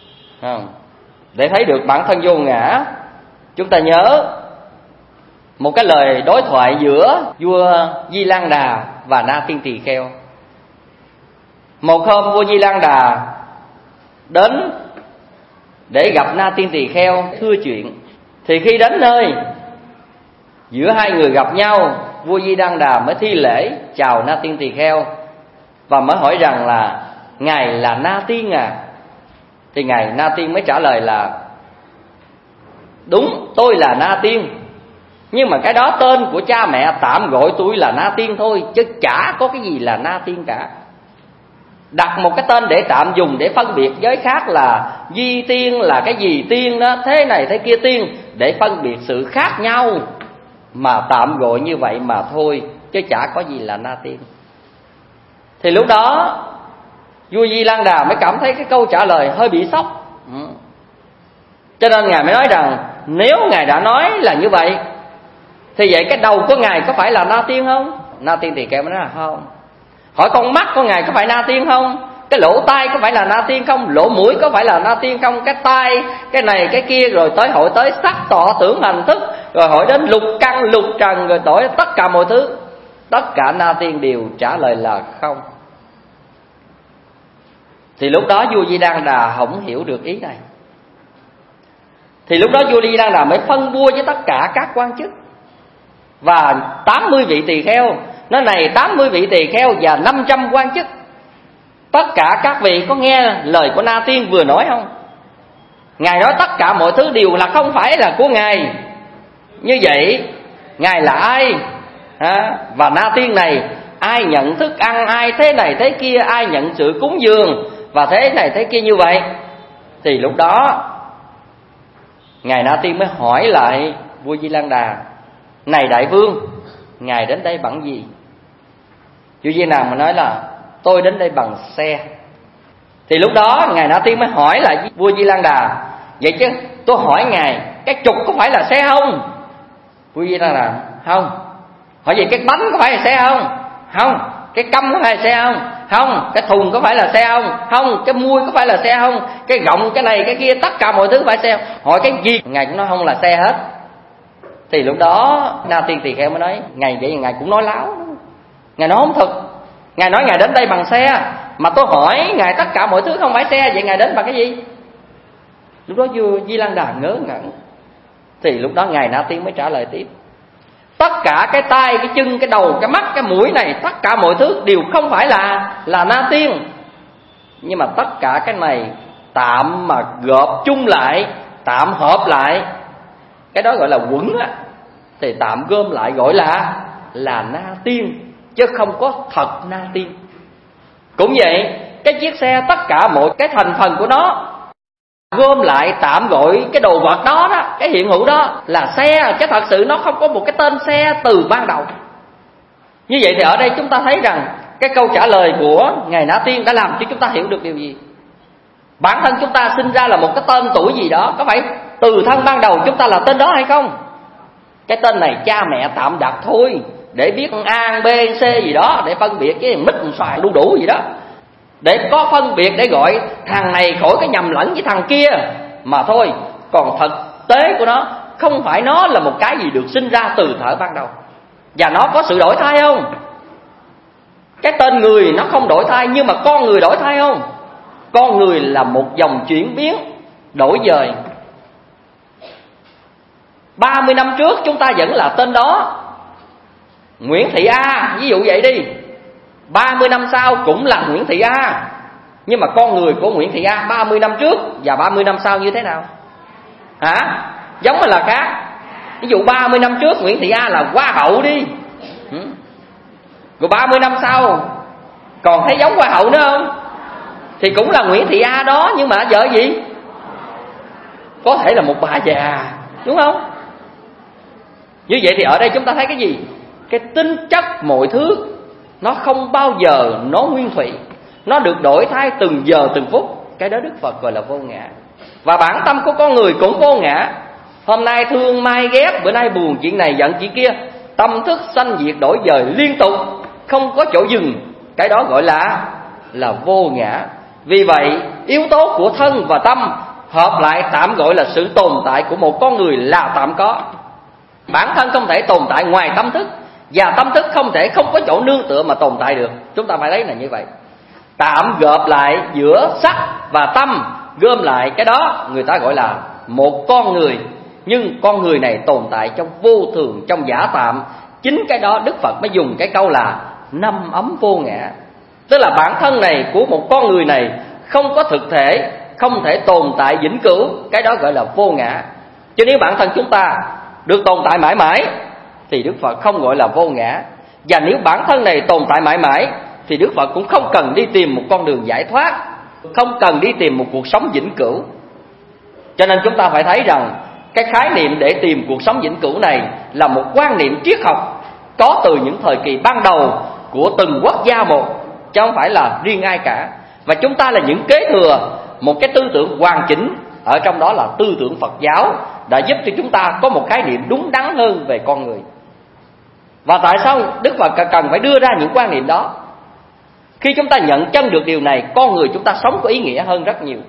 Để thấy được bản thân vô ngã, chúng ta nhớ một cái lời đối thoại giữa vua Di Lan Đà và Na Tiên Tỳ Kheo. Một hôm vua Di Lan Đà đến để gặp Na Tiên Tỳ Kheo thưa chuyện. Thì khi đến nơi, giữa hai người gặp nhau, vua Di Lan Đà mới thi lễ chào Na Tiên Tỳ Kheo và mới hỏi rằng là ngài là Na Tiên à? Thì Na Tiên mới trả lời là đúng, tôi là Na Tiên. Nhưng mà cái đó tên của cha mẹ tạm gọi tôi là na tiên thôi, chứ chả có cái gì là na tiên cả. Đặt một cái tên để tạm dùng để phân biệt giới khác là di tiên, là cái gì tiên đó, thế này thế kia tiên, để phân biệt sự khác nhau mà tạm gọi như vậy mà thôi, chứ chả có gì là na tiên. Thì lúc đó vua Di Lan Đà mới cảm thấy cái câu trả lời hơi bị sốc. Cho nên Ngài mới nói rằng nếu Ngài đã nói là như vậy thì vậy cái đầu của Ngài có phải là na tiên không? Na tiên tỳ kheo mới nói là không. Hỏi con mắt của Ngài có phải na tiên không? Cái lỗ tai có phải là na tiên không? Lỗ mũi có phải là na tiên không? Cái tai, cái này cái kia, rồi tới hỏi tới sắc tọ tưởng hành thức, rồi hỏi đến lục căn lục trần, rồi hỏi tất cả mọi thứ. Tất cả na tiên đều trả lời là không. Thì lúc đó vua Di Đan Đà không hiểu được ý này. Thì lúc đó vua Di Đan Đà mới phân bua với tất cả các quan chức và 80 vị tỳ kheo. Nói này 80 vị tỳ kheo và 500 quan chức, tất cả các vị có nghe lời của na tiên vừa nói không? Ngài nói tất cả mọi thứ đều là không phải là của Ngài. Như vậy Ngài là ai? Và na tiên này ai nhận thức ăn, ai thế này thế kia, ai nhận sự cúng dường và thế này thế kia như vậy. Thì lúc đó Ngài Na Tiên mới hỏi lại vua Di Lan Đà: này đại vương, Ngài đến đây bằng gì? Vua Di Lan Đà mà nói là tôi đến đây bằng xe. Thì lúc đó Ngài Na Tiên mới hỏi lại vua Di Lan Đà: vậy chứ tôi hỏi Ngài, cái trục có phải là xe không? Vua Di Lan Đà: không. Hỏi vậy cái bánh có phải là xe không? Không. Cái căm có phải là xe không? Không. Cái thùng có phải là xe không? Không. Cái muôi có phải là xe không? Cái gọng, cái này cái kia, tất cả mọi thứ phải xe. Hỏi cái gì Ngài cũng nói không là xe hết. Thì lúc đó Na Tiên tỳ kheo mới nói: Ngài vậy Ngài cũng nói láo. Ngài nói không thật. Ngài nói Ngài đến đây bằng xe, mà tôi hỏi Ngài tất cả mọi thứ không phải xe, vậy Ngài đến bằng cái gì? Lúc đó vua Di Lan Đà ngớ ngẩn. Thì lúc đó Ngài Na Tiên mới trả lời tiếp: tất cả cái tai, cái chân, cái đầu, cái mắt, cái mũi này, tất cả mọi thứ đều không phải là Na Tiên. Nhưng mà tất cả cái này tạm mà gộp chung lại, tạm hợp lại, cái đó gọi là quẩn á, thì tạm gom lại gọi là Na Tiên, chứ không có thật Na Tiên. Cũng vậy, cái chiếc xe tất cả mọi cái thành phần của nó gom lại tạm gọi cái đồ vật đó đó, cái hiện hữu đó là xe, chứ thật sự nó không có một cái tên xe từ ban đầu. Như vậy thì ở đây chúng ta thấy rằng cái câu trả lời của Ngài Na Tiên đã làm cho chúng ta hiểu được điều gì? Bản thân chúng ta sinh ra là một cái tên tuổi gì đó, có phải từ thân ban đầu chúng ta là tên đó hay không? Cái tên này cha mẹ tạm đặt thôi, để biết A, B, C gì đó, để phân biệt cái mít xoài đu đủ gì đó, để có phân biệt để gọi thằng này khỏi cái nhầm lẫn với thằng kia mà thôi. Còn thực tế của nó không phải nó là một cái gì được sinh ra từ thuở ban đầu. Và nó có sự đổi thay không? Cái tên người nó không đổi thay, nhưng mà con người đổi thay không? Con người là một dòng chuyển biến đổi dời. 30 năm trước chúng ta vẫn là tên đó, Nguyễn Thị A, ví dụ vậy đi. 30 năm sau cũng là Nguyễn Thị A. Nhưng mà con người của Nguyễn Thị A 30 năm trước và 30 năm sau như thế nào? Hả? Giống hay là khác? Ví dụ 30 năm trước Nguyễn Thị A là hoa hậu đi, rồi 30 năm sau còn thấy giống hoa hậu nữa không? Thì cũng là Nguyễn Thị A đó, nhưng mà vợ gì? Có thể là một bà già, đúng không? Như vậy thì ở đây chúng ta thấy cái gì? Cái tính chất mọi thứ nó không bao giờ nó nguyên thủy, nó được đổi thay từng giờ từng phút. Cái đó Đức Phật gọi là vô ngã. Và bản tâm của con người cũng vô ngã. Hôm nay thương, mai ghét, bữa nay buồn chuyện này giận chuyện kia. Tâm thức sanh diệt đổi dời liên tục, không có chỗ dừng. Cái đó gọi là vô ngã. Vì vậy yếu tố của thân và tâm hợp lại tạm gọi là sự tồn tại của một con người là tạm có. Bản thân không thể tồn tại ngoài tâm thức, và tâm thức không thể không có chỗ nương tựa mà tồn tại được. Chúng ta phải thấy là như vậy. Tạm gộp lại giữa sắc và tâm, gom lại cái đó người ta gọi là một con người. Nhưng con người này tồn tại trong vô thường, trong giả tạm. Chính cái đó Đức Phật mới dùng cái câu là năm ấm vô ngã. Tức là bản thân này của một con người này không có thực thể, không thể tồn tại vĩnh cửu. Cái đó gọi là vô ngã. Cho nếu bản thân chúng ta được tồn tại mãi mãi thì Đức Phật không gọi là vô ngã. Và nếu bản thân này tồn tại mãi mãi thì Đức Phật cũng không cần đi tìm một con đường giải thoát, không cần đi tìm một cuộc sống vĩnh cửu. Cho nên chúng ta phải thấy rằng cái khái niệm để tìm cuộc sống vĩnh cửu này là một quan niệm triết học có từ những thời kỳ ban đầu của từng quốc gia một, chứ không phải là riêng ai cả. Và chúng ta là những kế thừa một cái tư tưởng hoàn chỉnh, ở trong đó là tư tưởng Phật giáo, đã giúp cho chúng ta có một khái niệm đúng đắn hơn về con người. Và tại sao Đức Phật cần phải đưa ra những quan niệm đó? Khi chúng ta nhận chân được điều này, con người chúng ta sống có ý nghĩa hơn rất nhiều.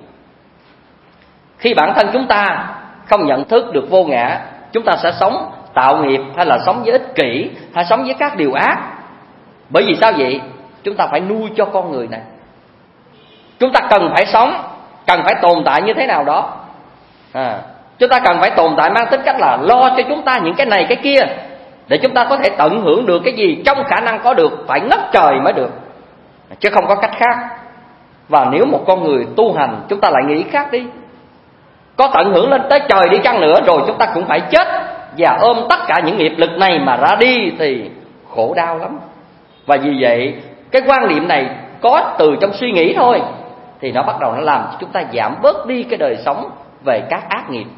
Khi bản thân chúng ta không nhận thức được vô ngã, chúng ta sẽ sống tạo nghiệp, hay là sống với ích kỷ, hay sống với các điều ác. Bởi vì sao vậy? Chúng ta phải nuôi cho con người này. Chúng ta cần phải sống, cần phải tồn tại như thế nào đó. Chúng ta cần phải tồn tại mang tính cách là lo cho chúng ta những cái này cái kia, để chúng ta có thể tận hưởng được cái gì trong khả năng có được, phải ngất trời mới được, chứ không có cách khác. Và nếu một con người tu hành, chúng ta lại nghĩ khác đi, có tận hưởng lên tới trời đi chăng nữa, rồi chúng ta cũng phải chết và ôm tất cả những nghiệp lực này mà ra đi thì khổ đau lắm. Và vì vậy cái quan niệm này có từ trong suy nghĩ thôi, thì nó bắt đầu nó làm cho chúng ta giảm bớt đi cái đời sống về các ác nghiệp,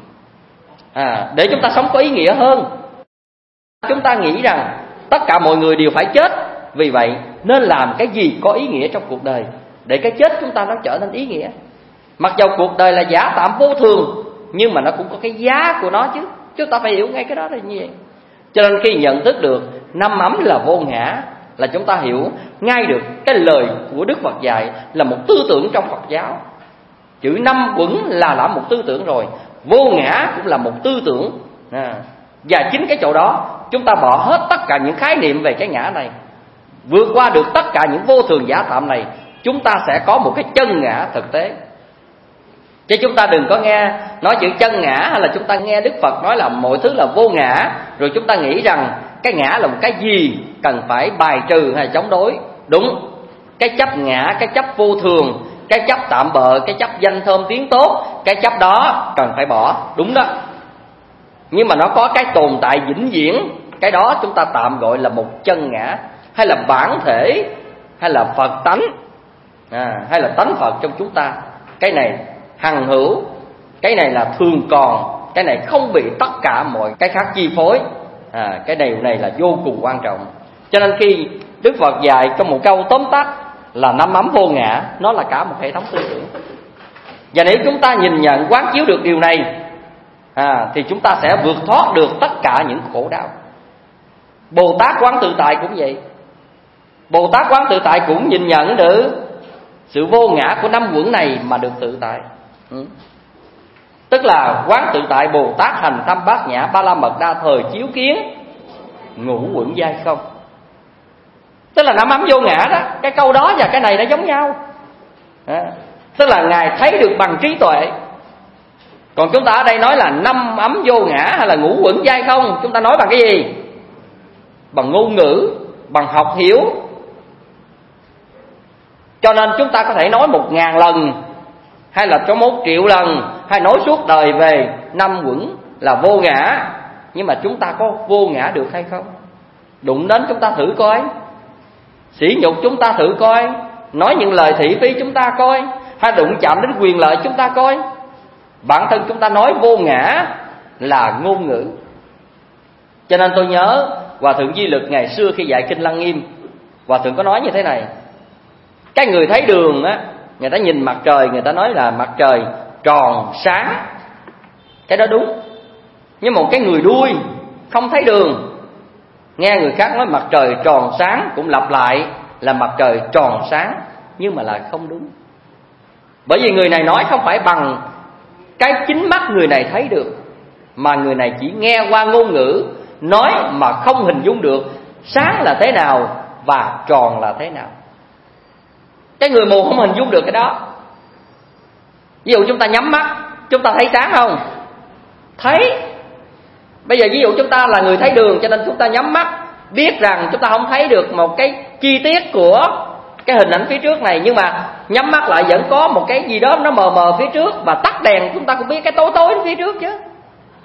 để chúng ta sống có ý nghĩa hơn. Chúng ta nghĩ rằng tất cả mọi người đều phải chết, vì vậy nên làm cái gì có ý nghĩa trong cuộc đời, để cái chết chúng ta nó trở nên ý nghĩa. Mặc dầu cuộc đời là giả tạm vô thường, nhưng mà nó cũng có cái giá của nó chứ. Chúng ta phải hiểu ngay cái đó là như vậy. Cho nên khi nhận thức được năm ấm là vô ngã, là chúng ta hiểu ngay được cái lời của Đức Phật dạy là một tư tưởng trong Phật giáo. Chữ năm uẩn là một tư tưởng rồi, vô ngã cũng là một tư tưởng. Và chính cái chỗ đó chúng ta bỏ hết tất cả những khái niệm về cái ngã này, vượt qua được tất cả những vô thường giả tạm này, chúng ta sẽ có một cái chân ngã thực tế. Chứ chúng ta đừng có nghe nói chữ chân ngã, hay là chúng ta nghe Đức Phật nói là mọi thứ là vô ngã, rồi chúng ta nghĩ rằng cái ngã là một cái gì cần phải bài trừ hay chống đối. Đúng, cái chấp ngã, cái chấp vô thường, cái chấp tạm bợ, cái chấp danh thơm tiếng tốt, cái chấp đó cần phải bỏ, đúng đó. Nhưng mà nó có cái tồn tại vĩnh viễn, cái đó chúng ta tạm gọi là một chân ngã, hay là bản thể, hay là Phật tánh, hay là tánh Phật trong chúng ta. Cái này hằng hữu, cái này là thường còn, cái này không bị tất cả mọi cái khác chi phối. Cái điều này là vô cùng quan trọng. Cho nên khi Đức Phật dạy trong một câu tóm tắt là năm ấm vô ngã, nó là cả một hệ thống tư tưởng. Và nếu chúng ta nhìn nhận quán chiếu được điều này, thì chúng ta sẽ vượt thoát được tất cả những khổ đau. Bồ Tát Quán Tự Tại cũng vậy. Bồ Tát Quán Tự Tại cũng nhìn nhận được sự vô ngã của năm uẩn này mà được tự tại. Tức là quán tự tại Bồ Tát hành tâm bát nhã ba la mật đa thời chiếu kiến ngũ uẩn giai không. Tức là năm ấm vô ngã đó. Cái câu đó và cái này nó giống nhau. Tức là Ngài thấy được bằng trí tuệ. Còn chúng ta ở đây nói là năm ấm vô ngã hay là ngũ uẩn giai không, chúng ta nói bằng cái gì? Bằng ngôn ngữ, bằng học hiểu. Cho nên chúng ta có thể nói 1000 lần, hay là cho 1 triệu lần, hay nói suốt đời về năm uẩn là vô ngã, nhưng mà chúng ta có vô ngã được hay không? Đụng đến chúng ta thử coi, sỉ nhục chúng ta thử coi, nói những lời thị phi chúng ta coi, hay đụng chạm đến quyền lợi chúng ta coi. Bản thân chúng ta nói vô ngã là ngôn ngữ. Cho nên tôi nhớ Hòa Thượng Di Lực ngày xưa khi dạy Kinh Lăng Nghiêm, Hòa Thượng có nói như thế này: cái người thấy đường á, người ta nhìn mặt trời, người ta nói là mặt trời tròn sáng, cái đó đúng. Nhưng một cái người đuôi không thấy đường, nghe người khác nói mặt trời tròn sáng, cũng lặp lại là mặt trời tròn sáng, nhưng mà lại không đúng. Bởi vì người này nói không phải bằng cái chính mắt người này thấy được, mà người này chỉ nghe qua ngôn ngữ, nói mà không hình dung được sáng là thế nào và tròn là thế nào. Cái người mù không hình dung được cái đó. Ví dụ chúng ta nhắm mắt, chúng ta thấy sáng không? Thấy. Bây giờ ví dụ chúng ta là người thấy đường, cho nên chúng ta nhắm mắt, biết rằng chúng ta không thấy được một cái chi tiết của cái hình ảnh phía trước này, nhưng mà nhắm mắt lại vẫn có một cái gì đó nó mờ mờ phía trước, và tắt đèn chúng ta cũng biết cái tối tối phía trước chứ.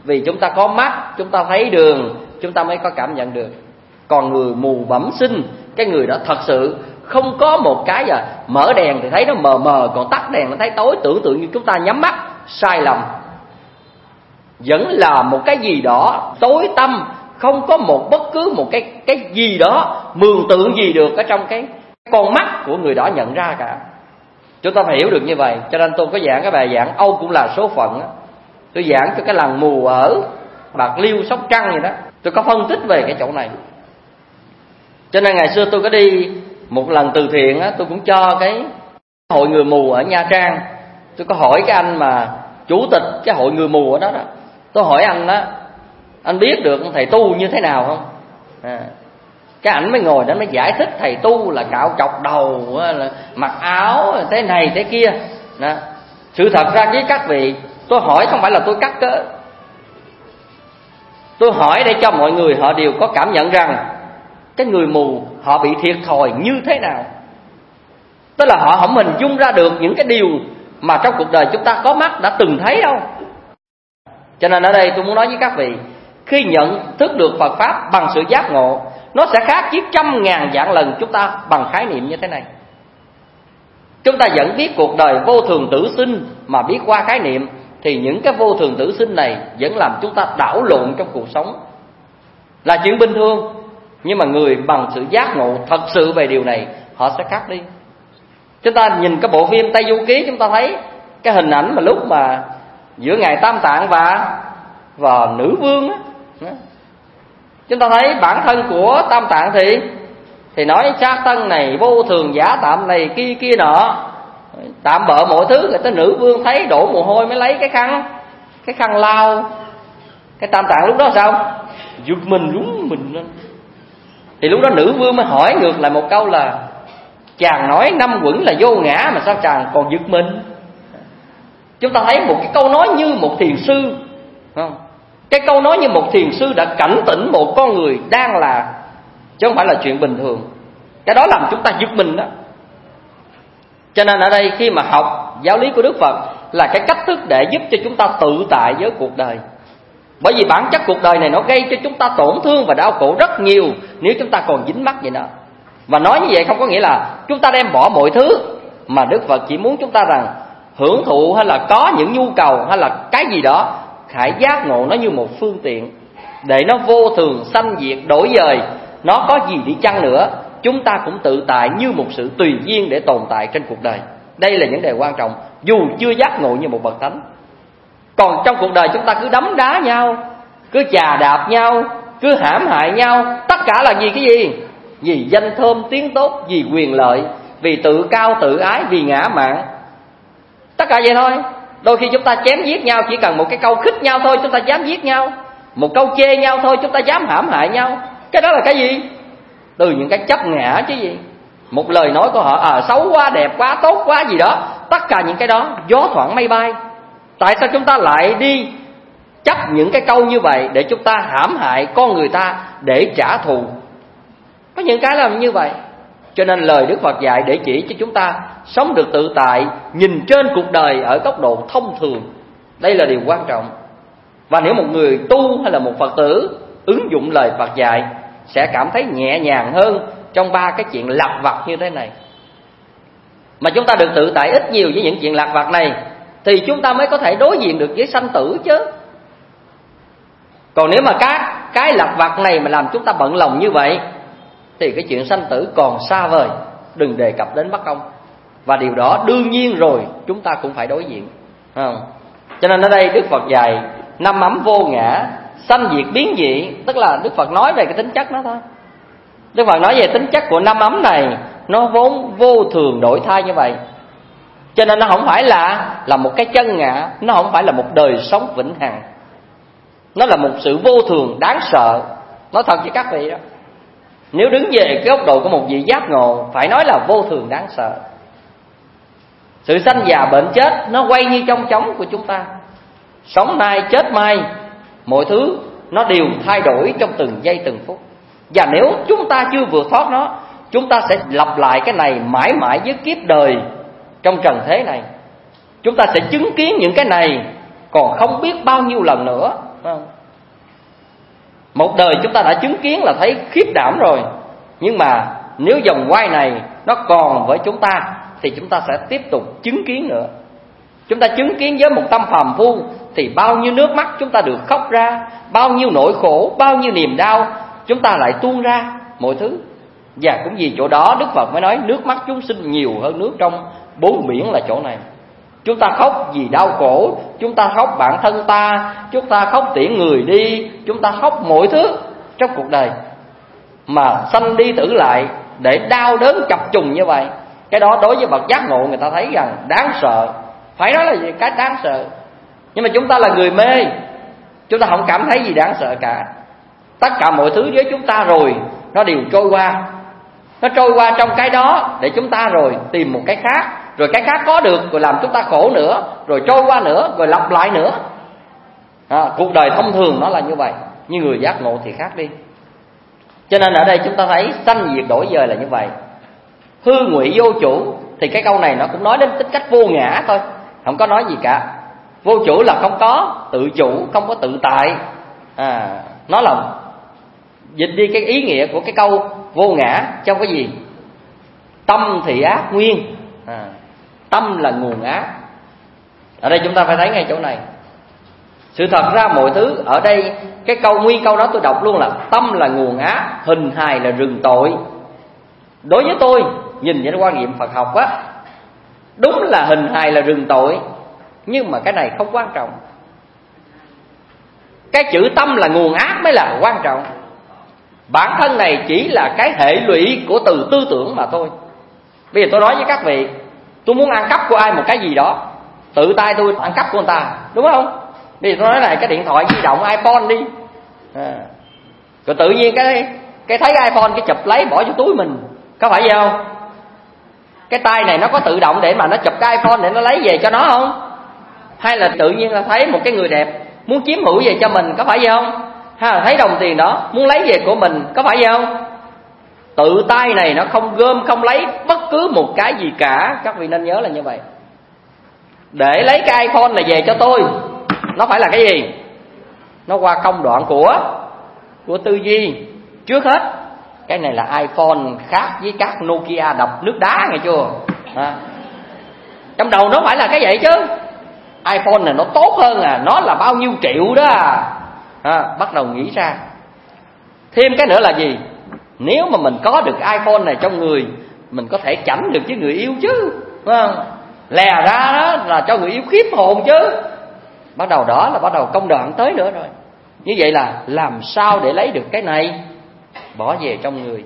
Vì chúng ta có mắt, chúng ta thấy đường, chúng ta mới có cảm nhận được. Còn người mù bẩm sinh, cái người đó thật sự không có một cái mở đèn thì thấy nó mờ mờ, còn tắt đèn nó thấy tối. Tưởng tượng như chúng ta nhắm mắt, sai lầm. Vẫn là một cái gì đó tối tăm, không có một bất cứ một cái gì đó mường tượng gì được ở trong cái con mắt của người đó nhận ra cả. Chúng ta phải hiểu được như vậy. Cho nên tôi có giảng cái bài giảng Âu cũng là số phận đó. Tôi giảng cho cái làng mù ở Bạc Liêu, Sóc Trăng vậy đó. Tôi có phân tích về cái chỗ này. Cho nên ngày xưa tôi có đi một lần từ thiện á, tôi cũng cho cái hội người mù ở Nha Trang. Tôi có hỏi cái anh mà chủ tịch cái hội người mù ở đó đó. Tôi hỏi anh đó, anh biết được thầy tu như thế nào không? Cái ảnh mới ngồi đó mới giải thích thầy tu là cạo chọc đầu, là mặc áo thế này thế kia đó. Sự thật ra với các vị, tôi hỏi không phải là tôi cắt cớ, tôi hỏi để cho mọi người họ đều có cảm nhận rằng cái người mù họ bị thiệt thòi như thế nào. Tức là họ không hình dung ra được những cái điều mà trong cuộc đời chúng ta có mắt đã từng thấy đâu. Cho nên ở đây tôi muốn nói với các vị, khi nhận thức được Phật Pháp bằng sự giác ngộ, nó sẽ khác với 100.000 vạn lần chúng ta bằng khái niệm như thế này. Chúng ta vẫn biết cuộc đời vô thường tử sinh, mà biết qua khái niệm thì những cái vô thường tử sinh này vẫn làm chúng ta đảo lộn trong cuộc sống, là chuyện bình thường. Nhưng mà người bằng sự giác ngộ thật sự về điều này, họ sẽ khác đi. Chúng ta nhìn cái bộ phim Tây Du Ký, chúng ta thấy cái hình ảnh mà lúc mà giữa Ngài Tam Tạng và nữ vương á, chúng ta thấy bản thân của Tam Tạng thì nói xác thân này vô thường giả tạm này kia nọ, tạm bợ mọi thứ. Rồi tới nữ vương thấy đổ mồ hôi mới lấy cái khăn lau. Cái Tam Tạng lúc đó sao? Giật mình rúng mình lên. Thì lúc đó nữ vương mới hỏi ngược lại một câu là: chàng nói năm quẩn là vô ngã mà sao chàng còn giật mình? Chúng ta thấy một cái câu nói như một thiền sư, không? Cái câu nói như một thiền sư đã cảnh tỉnh một con người đang là, chứ không phải là chuyện bình thường. Cái đó làm chúng ta giật mình đó. Cho nên ở đây khi mà học giáo lý của Đức Phật là cái cách thức để giúp cho chúng ta tự tại với cuộc đời. Bởi vì bản chất cuộc đời này nó gây cho chúng ta tổn thương và đau khổ rất nhiều nếu chúng ta còn dính mắc vậy đó. Và nói như vậy không có nghĩa là chúng ta đem bỏ mọi thứ, mà Đức Phật chỉ muốn chúng ta rằng hưởng thụ hay là có những nhu cầu hay là cái gì đó, hãy giác ngộ nó như một phương tiện để nó vô thường, sanh diệt, đổi dời. Nó có gì đi chăng nữa, chúng ta cũng tự tại như một sự tùy duyên để tồn tại trên cuộc đời. Đây là những điều quan trọng, dù chưa giác ngộ như một bậc thánh. Còn trong cuộc đời chúng ta cứ đấm đá nhau, cứ chà đạp nhau, cứ hãm hại nhau. Tất cả là vì cái gì? Vì danh thơm tiếng tốt, vì quyền lợi, vì tự cao tự ái, vì ngã mạn. Tất cả vậy thôi. Đôi khi chúng ta chém giết nhau, chỉ cần một cái câu khích nhau thôi chúng ta dám giết nhau, một câu chê nhau thôi chúng ta dám hãm hại nhau. Cái đó là cái gì? Từ những cái chấp ngã chứ gì. Một lời nói của họ xấu quá, đẹp quá, tốt quá gì đó, tất cả những cái đó gió thoảng mây bay. Tại sao chúng ta lại đi chấp những cái câu như vậy để chúng ta hãm hại con người ta để trả thù? Có những cái làm như vậy. Cho nên lời Đức Phật dạy để chỉ cho chúng ta sống được tự tại, nhìn trên cuộc đời ở góc độ thông thường. Đây là điều quan trọng. Và nếu một người tu hay là một Phật tử ứng dụng lời Phật dạy sẽ cảm thấy nhẹ nhàng hơn trong ba cái chuyện lặt vặt như thế này. Mà chúng ta được tự tại ít nhiều với những chuyện lặt vặt này thì chúng ta mới có thể đối diện được với sanh tử chứ. Còn nếu mà cái lặt vặt này mà làm chúng ta bận lòng như vậy thì cái chuyện sanh tử còn xa vời, đừng đề cập đến bất công. Và điều đó đương nhiên rồi chúng ta cũng phải đối diện, không? Cho nên ở đây Đức Phật dạy năm ấm vô ngã, sanh diệt biến dị. Tức là Đức Phật nói về cái tính chất đó thôi. Đức Phật nói về tính chất của năm ấm này, nó vốn vô thường đổi thay như vậy. Cho nên nó không phải là một cái chân ngã, nó không phải là một đời sống vĩnh hằng. Nó là một sự vô thường đáng sợ. Nói thật với các vị đó, nếu đứng về cái góc độ của một vị giác ngộ, phải nói là vô thường đáng sợ. Sự sanh già bệnh chết nó quay như trong chóng của chúng ta. Sống nay chết mai, mọi thứ nó đều thay đổi trong từng giây từng phút. Và nếu chúng ta chưa vượt thoát nó, chúng ta sẽ lặp lại cái này mãi mãi với kiếp đời trong trần thế này. Chúng ta sẽ chứng kiến những cái này còn không biết bao nhiêu lần nữa. Một đời chúng ta đã chứng kiến là thấy khiếp đảm rồi, nhưng mà nếu vòng quay này nó còn với chúng ta thì chúng ta sẽ tiếp tục chứng kiến nữa. Chúng ta chứng kiến với một tâm phàm phu thì bao nhiêu nước mắt chúng ta được khóc ra, bao nhiêu nỗi khổ, bao nhiêu niềm đau chúng ta lại tuôn ra mọi thứ. Và cũng vì chỗ đó Đức Phật mới nói nước mắt chúng sinh nhiều hơn nước trong bốn biển là chỗ này. Chúng ta khóc vì đau khổ, chúng ta khóc bản thân ta, chúng ta khóc tiễn người đi, chúng ta khóc mọi thứ trong cuộc đời. Mà sanh đi tử lại để đau đớn chập trùng như vậy, cái đó đối với bậc giác ngộ người ta thấy rằng đáng sợ. Phải nói là gì? Cái đáng sợ. Nhưng mà chúng ta là người mê, chúng ta không cảm thấy gì đáng sợ cả. Tất cả mọi thứ với chúng ta rồi nó đều trôi qua. Nó trôi qua trong cái đó để chúng ta rồi tìm một cái khác, rồi cái khác có được rồi làm chúng ta khổ nữa, rồi trôi qua nữa, rồi lặp lại nữa. Cuộc đời thông thường nó là như vậy, nhưng người giác ngộ thì khác đi. Cho nên ở đây chúng ta thấy sanh diệt đổi dời là như vậy. Hư ngụy vô chủ thì cái câu này nó cũng nói đến tính cách vô ngã thôi, không có nói gì cả. Vô chủ là không có tự chủ, không có tự tại. Nó là dịch đi cái ý nghĩa của cái câu vô ngã trong cái gì? Tâm thì ác nguyên. Tâm là nguồn ác. Ở đây chúng ta phải thấy ngay chỗ này. Sự thật ra mọi thứ ở đây, cái câu nguyên câu đó tôi đọc luôn là tâm là nguồn ác, hình hài là rừng tội. Đối với tôi, nhìn với quan niệm Phật học á, đúng là hình hài là rừng tội, nhưng mà cái này không quan trọng. Cái chữ tâm là nguồn ác mới là quan trọng. Bản thân này chỉ là cái hệ lụy của từ tư tưởng mà thôi. Bây giờ tôi nói với các vị, tôi muốn ăn cắp của ai một cái gì đó, tự tay tôi ăn cắp của người ta, đúng không? Bây giờ tôi nói này, cái điện thoại di động iPhone đi, rồi tự nhiên cái thấy iPhone cái chụp lấy bỏ vô túi mình, có phải vậy không? Cái tay này nó có tự động để mà nó chụp cái iPhone để nó lấy về cho nó không? Hay là tự nhiên là thấy một cái người đẹp muốn chiếm hữu về cho mình, có phải vậy không? Hay là thấy đồng tiền đó muốn lấy về của mình, có phải vậy không? Tự tay này nó không gom, không lấy bất cứ một cái gì cả. Các vị nên nhớ là như vậy. Để lấy cái iPhone này về cho tôi, nó phải là cái gì? Nó qua công đoạn của tư duy. Trước hết, cái này là iPhone khác với các Nokia đập nước đá nghe chưa? Trong đầu nó phải là cái vậy chứ. iPhone này nó tốt hơn nó là bao nhiêu triệu đó bắt đầu nghĩ ra. Thêm cái nữa là gì? Nếu mà mình có được iPhone này trong người, mình có thể chảnh được với người yêu chứ, lè ra đó là cho người yêu khiếp hồn chứ. Bắt đầu đó là bắt đầu công đoạn tới nữa rồi. Như vậy là làm sao để lấy được cái này, bỏ về trong người.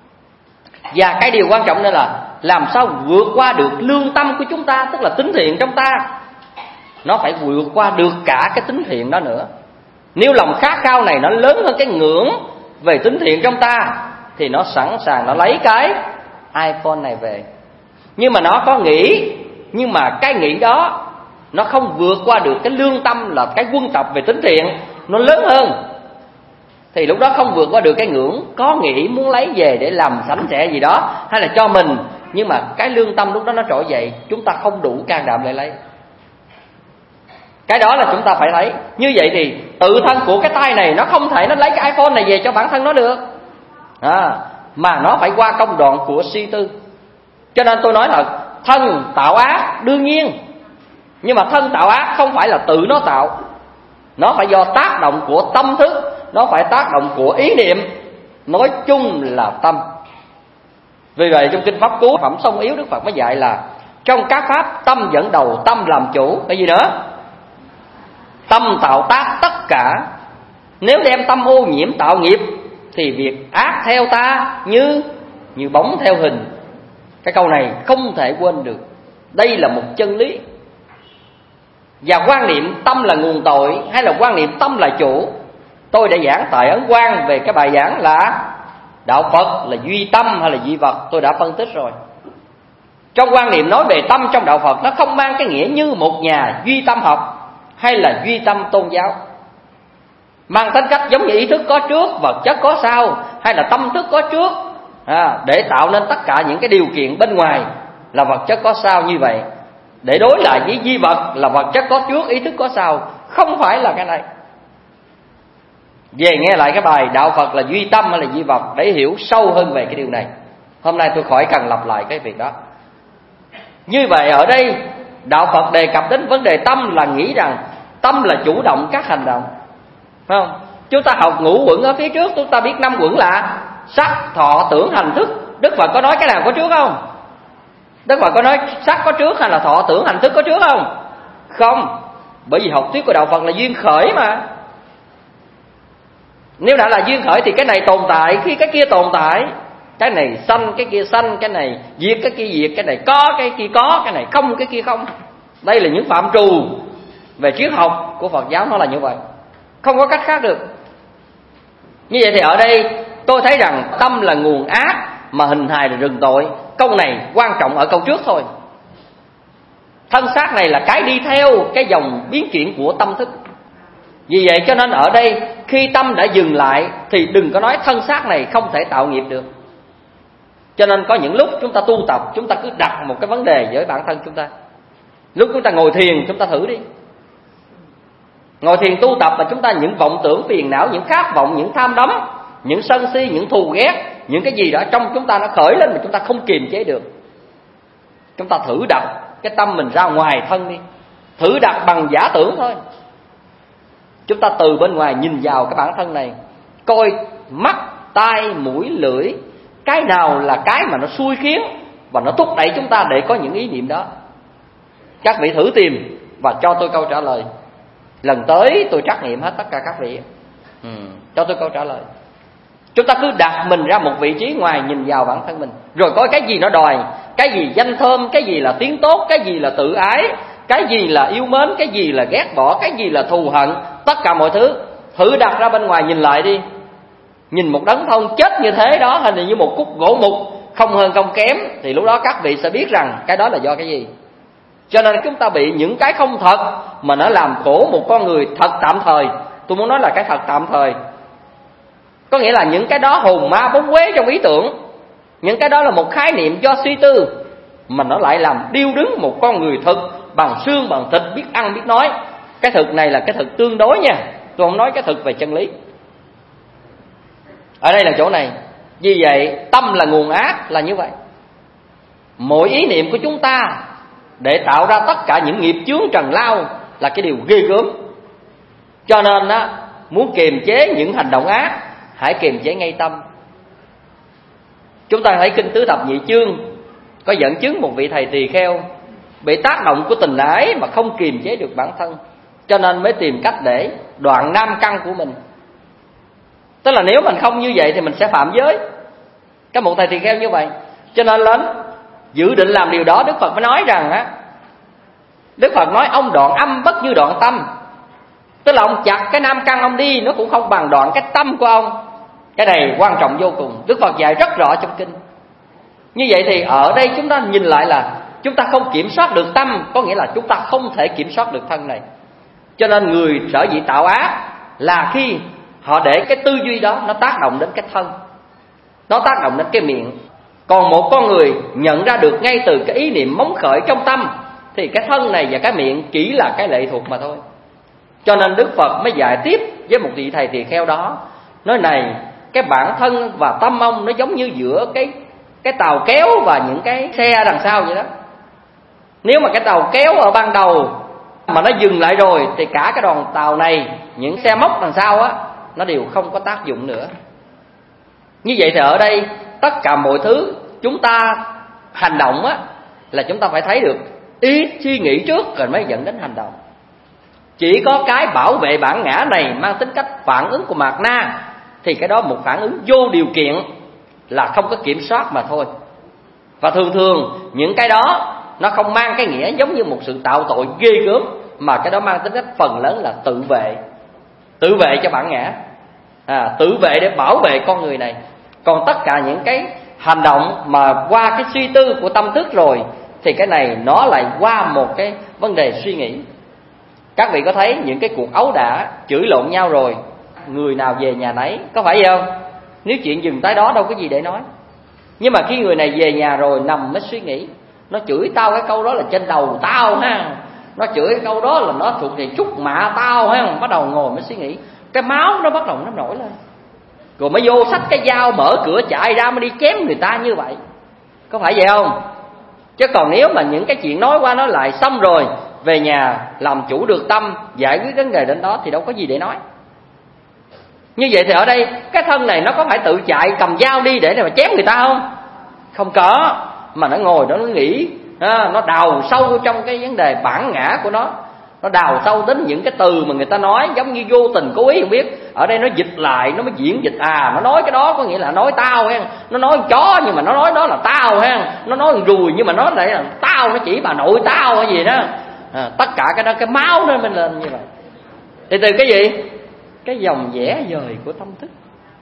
Và cái điều quan trọng nữa là làm sao vượt qua được lương tâm của chúng ta, tức là tính thiện trong ta. Nó phải vượt qua được cả cái tính thiện đó nữa. Nếu lòng khát khao này nó lớn hơn cái ngưỡng về tính thiện trong ta, thì nó sẵn sàng nó lấy cái iPhone này về. Nhưng mà nó có nghĩ, nhưng mà cái nghĩ đó nó không vượt qua được cái lương tâm là cái quân tập về tính thiện, nó lớn hơn, thì lúc đó không vượt qua được cái ngưỡng có nghĩ muốn lấy về để làm sánh sẻ gì đó, hay là cho mình. Nhưng mà cái lương tâm lúc đó nó trỗi dậy, chúng ta không đủ can đảm để lấy. Cái đó là chúng ta phải thấy. Như vậy thì tự thân của cái tay này nó không thể nó lấy cái iPhone này về cho bản thân nó được, mà nó phải qua công đoạn của suy tư. Cho nên tôi nói là thân tạo ác đương nhiên, nhưng mà thân tạo ác không phải là tự nó tạo, nó phải do tác động của tâm thức, nó phải tác động của ý niệm, nói chung là tâm. Vì vậy trong kinh Pháp Cú Phẩm Sông Yếu, Đức Phật mới dạy là trong các pháp tâm dẫn đầu, tâm làm chủ. Cái gì nữa? Tâm tạo tác tất cả. Nếu đem tâm ô nhiễm tạo nghiệp thì việc ác theo ta như bóng theo hình. Cái câu này không thể quên được. Đây là một chân lý. Và quan niệm tâm là nguồn tội hay là quan niệm tâm là chủ, tôi đã giảng tại Ấn Quang về cái bài giảng là đạo Phật là duy tâm hay là duy vật. Tôi đã phân tích rồi. Trong quan niệm nói về tâm trong đạo Phật, nó không mang cái nghĩa như một nhà duy tâm học hay là duy tâm tôn giáo, mang tính cách giống như ý thức có trước, vật chất có sau, hay là tâm thức có trước, để tạo nên tất cả những cái điều kiện bên ngoài là vật chất có sau như vậy, để đối lại với duy vật là vật chất có trước, ý thức có sau. Không phải là cái này. Về nghe lại cái bài đạo Phật là duy tâm hay là duy vật để hiểu sâu hơn về cái điều này. Hôm nay tôi khỏi cần lặp lại cái việc đó. Như vậy ở đây đạo Phật đề cập đến vấn đề tâm là nghĩ rằng tâm là chủ động các hành động, phải không? Chúng ta học ngũ uẩn ở phía trước, chúng ta biết 5 uẩn là sắc, thọ, tưởng, hành, thức. Đức Phật có nói cái nào có trước không? Đức Phật có nói sắc có trước hay là thọ, tưởng, hành, thức có trước không? Không. Bởi vì học thuyết của đạo Phật là duyên khởi mà. Nếu đã là duyên khởi thì cái này tồn tại khi cái kia tồn tại. Cái này sanh, cái kia sanh, cái này diệt, cái kia diệt, cái này có, cái kia có, cái này không, cái kia không. Đây là những phạm trù về triết học của Phật giáo, nó là như vậy, không có cách khác được. Như vậy thì ở đây tôi thấy rằng tâm là nguồn ác mà hình hài là rừng tội. Câu này quan trọng ở câu trước thôi. Thân xác này là cái đi theo cái dòng biến chuyển của tâm thức. Vì vậy cho nên ở đây khi tâm đã dừng lại thì đừng có nói thân xác này không thể tạo nghiệp được. Cho nên có những lúc chúng ta tu tập, chúng ta cứ đặt một cái vấn đề với bản thân chúng ta. Lúc chúng ta ngồi thiền, chúng ta thử đi. Ngồi thiền tu tập mà chúng ta những vọng tưởng phiền não, những khát vọng, những tham đắm, những sân si, những thù ghét, những cái gì đó trong chúng ta nó khởi lên mà chúng ta không kiềm chế được. Chúng ta thử đặt cái tâm mình ra ngoài thân đi. Thử đặt bằng giả tưởng thôi. Chúng ta từ bên ngoài nhìn vào cái bản thân này, coi mắt, tai, mũi, lưỡi, cái nào là cái mà nó xui khiến và nó thúc đẩy chúng ta để có những ý niệm đó. Các vị thử tìm và cho tôi câu trả lời. Lần tới tôi trắc nghiệm hết tất cả các vị. Cho tôi câu trả lời. Chúng ta cứ đặt mình ra một vị trí ngoài nhìn vào bản thân mình, rồi coi cái gì nó đòi, cái gì danh thơm, cái gì là tiếng tốt, cái gì là tự ái, cái gì là yêu mến, cái gì là ghét bỏ, cái gì là thù hận. Tất cả mọi thứ thử đặt ra bên ngoài nhìn lại đi. Nhìn một đấng thông chết như thế đó, hình như một khúc gỗ mục, không hơn không kém, thì lúc đó các vị sẽ biết rằng cái đó là do cái gì. Cho nên chúng ta bị những cái không thật mà nó làm khổ một con người thật tạm thời. Tôi muốn nói là cái thật tạm thời, có nghĩa là những cái đó hồn ma bóng quế trong ý tưởng. Những cái đó là một khái niệm do suy tư, mà nó lại làm điêu đứng một con người thực, bằng xương bằng thịt, biết ăn biết nói. Cái thực này là cái thực tương đối nha, tôi không nói cái thực về chân lý. Ở đây là chỗ này. Vì vậy tâm là nguồn ác là như vậy. Mỗi ý niệm của chúng ta để tạo ra tất cả những nghiệp chướng trần lao là cái điều ghê gớm. Cho nên á, muốn kiềm chế những hành động ác, hãy kiềm chế ngay tâm. Chúng ta thấy kinh tứ thập nhị chương có dẫn chứng một vị thầy tỳ kheo bị tác động của tình ái mà không kiềm chế được bản thân, cho nên mới tìm cách để đoạn nam căn của mình. Tức là nếu mình không như vậy thì mình sẽ phạm giới. Cái một thầy tỳ kheo như vậy, cho nên lớn dự định làm điều đó. Đức Phật mới nói rằng á, Đức Phật nói ông đoạn âm bất như đoạn tâm. Tức là ông chặt cái nam căn ông đi, nó cũng không bằng đoạn cái tâm của ông. Cái này quan trọng vô cùng, Đức Phật dạy rất rõ trong kinh. Như vậy thì ở đây chúng ta nhìn lại là chúng ta không kiểm soát được tâm, có nghĩa là chúng ta không thể kiểm soát được thân này. Cho nên người sở dĩ tạo ác là khi họ để cái tư duy đó nó tác động đến cái thân, nó tác động đến cái miệng. Còn một con người nhận ra được ngay từ cái ý niệm móng khởi trong tâm thì cái thân này và cái miệng chỉ là cái lệ thuộc mà thôi. Cho nên Đức Phật mới dạy tiếp với một vị thầy tỳ kheo đó, nói này, cái bản thân và tâm ông nó giống như giữa cái tàu kéo và những cái xe đằng sau vậy đó. Nếu mà cái tàu kéo ở ban đầu mà nó dừng lại rồi thì cả cái đoàn tàu này, những xe móc đằng sau á, nó đều không có tác dụng nữa. Như vậy thì ở đây tất cả mọi thứ chúng ta hành động á, là chúng ta phải thấy được ý suy nghĩ trước rồi mới dẫn đến hành động. Chỉ có cái bảo vệ bản ngã này mang tính cách phản ứng của mạt na, thì cái đó một phản ứng vô điều kiện, là không có kiểm soát mà thôi. Và thường thường những cái đó nó không mang cái nghĩa giống như một sự tạo tội ghê gớm, mà cái đó mang tính cách phần lớn là tự vệ. Tự vệ cho bản ngã, tự vệ để bảo vệ con người này. Còn tất cả những cái hành động mà qua cái suy tư của tâm thức rồi thì cái này nó lại qua một cái vấn đề suy nghĩ. Các vị có thấy những cái cuộc ấu đả chửi lộn nhau rồi, người nào về nhà nấy, có phải vậy không? Nếu chuyện dừng tới đó đâu có gì để nói. Nhưng mà khi người này về nhà rồi nằm mới suy nghĩ, nó chửi tao cái câu đó là trên đầu tao ha, nó chửi cái câu đó là nó thuộc về trúc mạ tao ha, bắt đầu ngồi mới suy nghĩ. cái máu nó bắt đầu nó nổi lên, rồi mới vô xách cái dao mở cửa chạy ra mới đi chém người ta như vậy. Có phải vậy không? Chứ còn nếu mà những cái chuyện nói qua nói lại xong rồi về nhà làm chủ được tâm, giải quyết vấn đề đến đó thì đâu có gì để nói. Như vậy thì ở đây cái thân này nó có phải tự chạy cầm dao đi để mà chém người ta không? Không có, mà nó ngồi đó nó nghĩ, nó đào sâu trong cái vấn đề bản ngã của nó đào sâu đến những cái từ mà người ta nói giống như vô tình cố ý không biết. Ở đây nó dịch lại, nó mới diễn dịch, nó nói cái đó có nghĩa là nói tao ha, nó nói chó nhưng mà nó nói đó là tao ha, nó nói ruồi nhưng mà nó lại là tao, nó chỉ bà nội tao hay gì đó. Tất cả cái đó, cái máu nó mình lên như vậy. Thì từ cái gì? Cái dòng vẽ dời của tâm thức.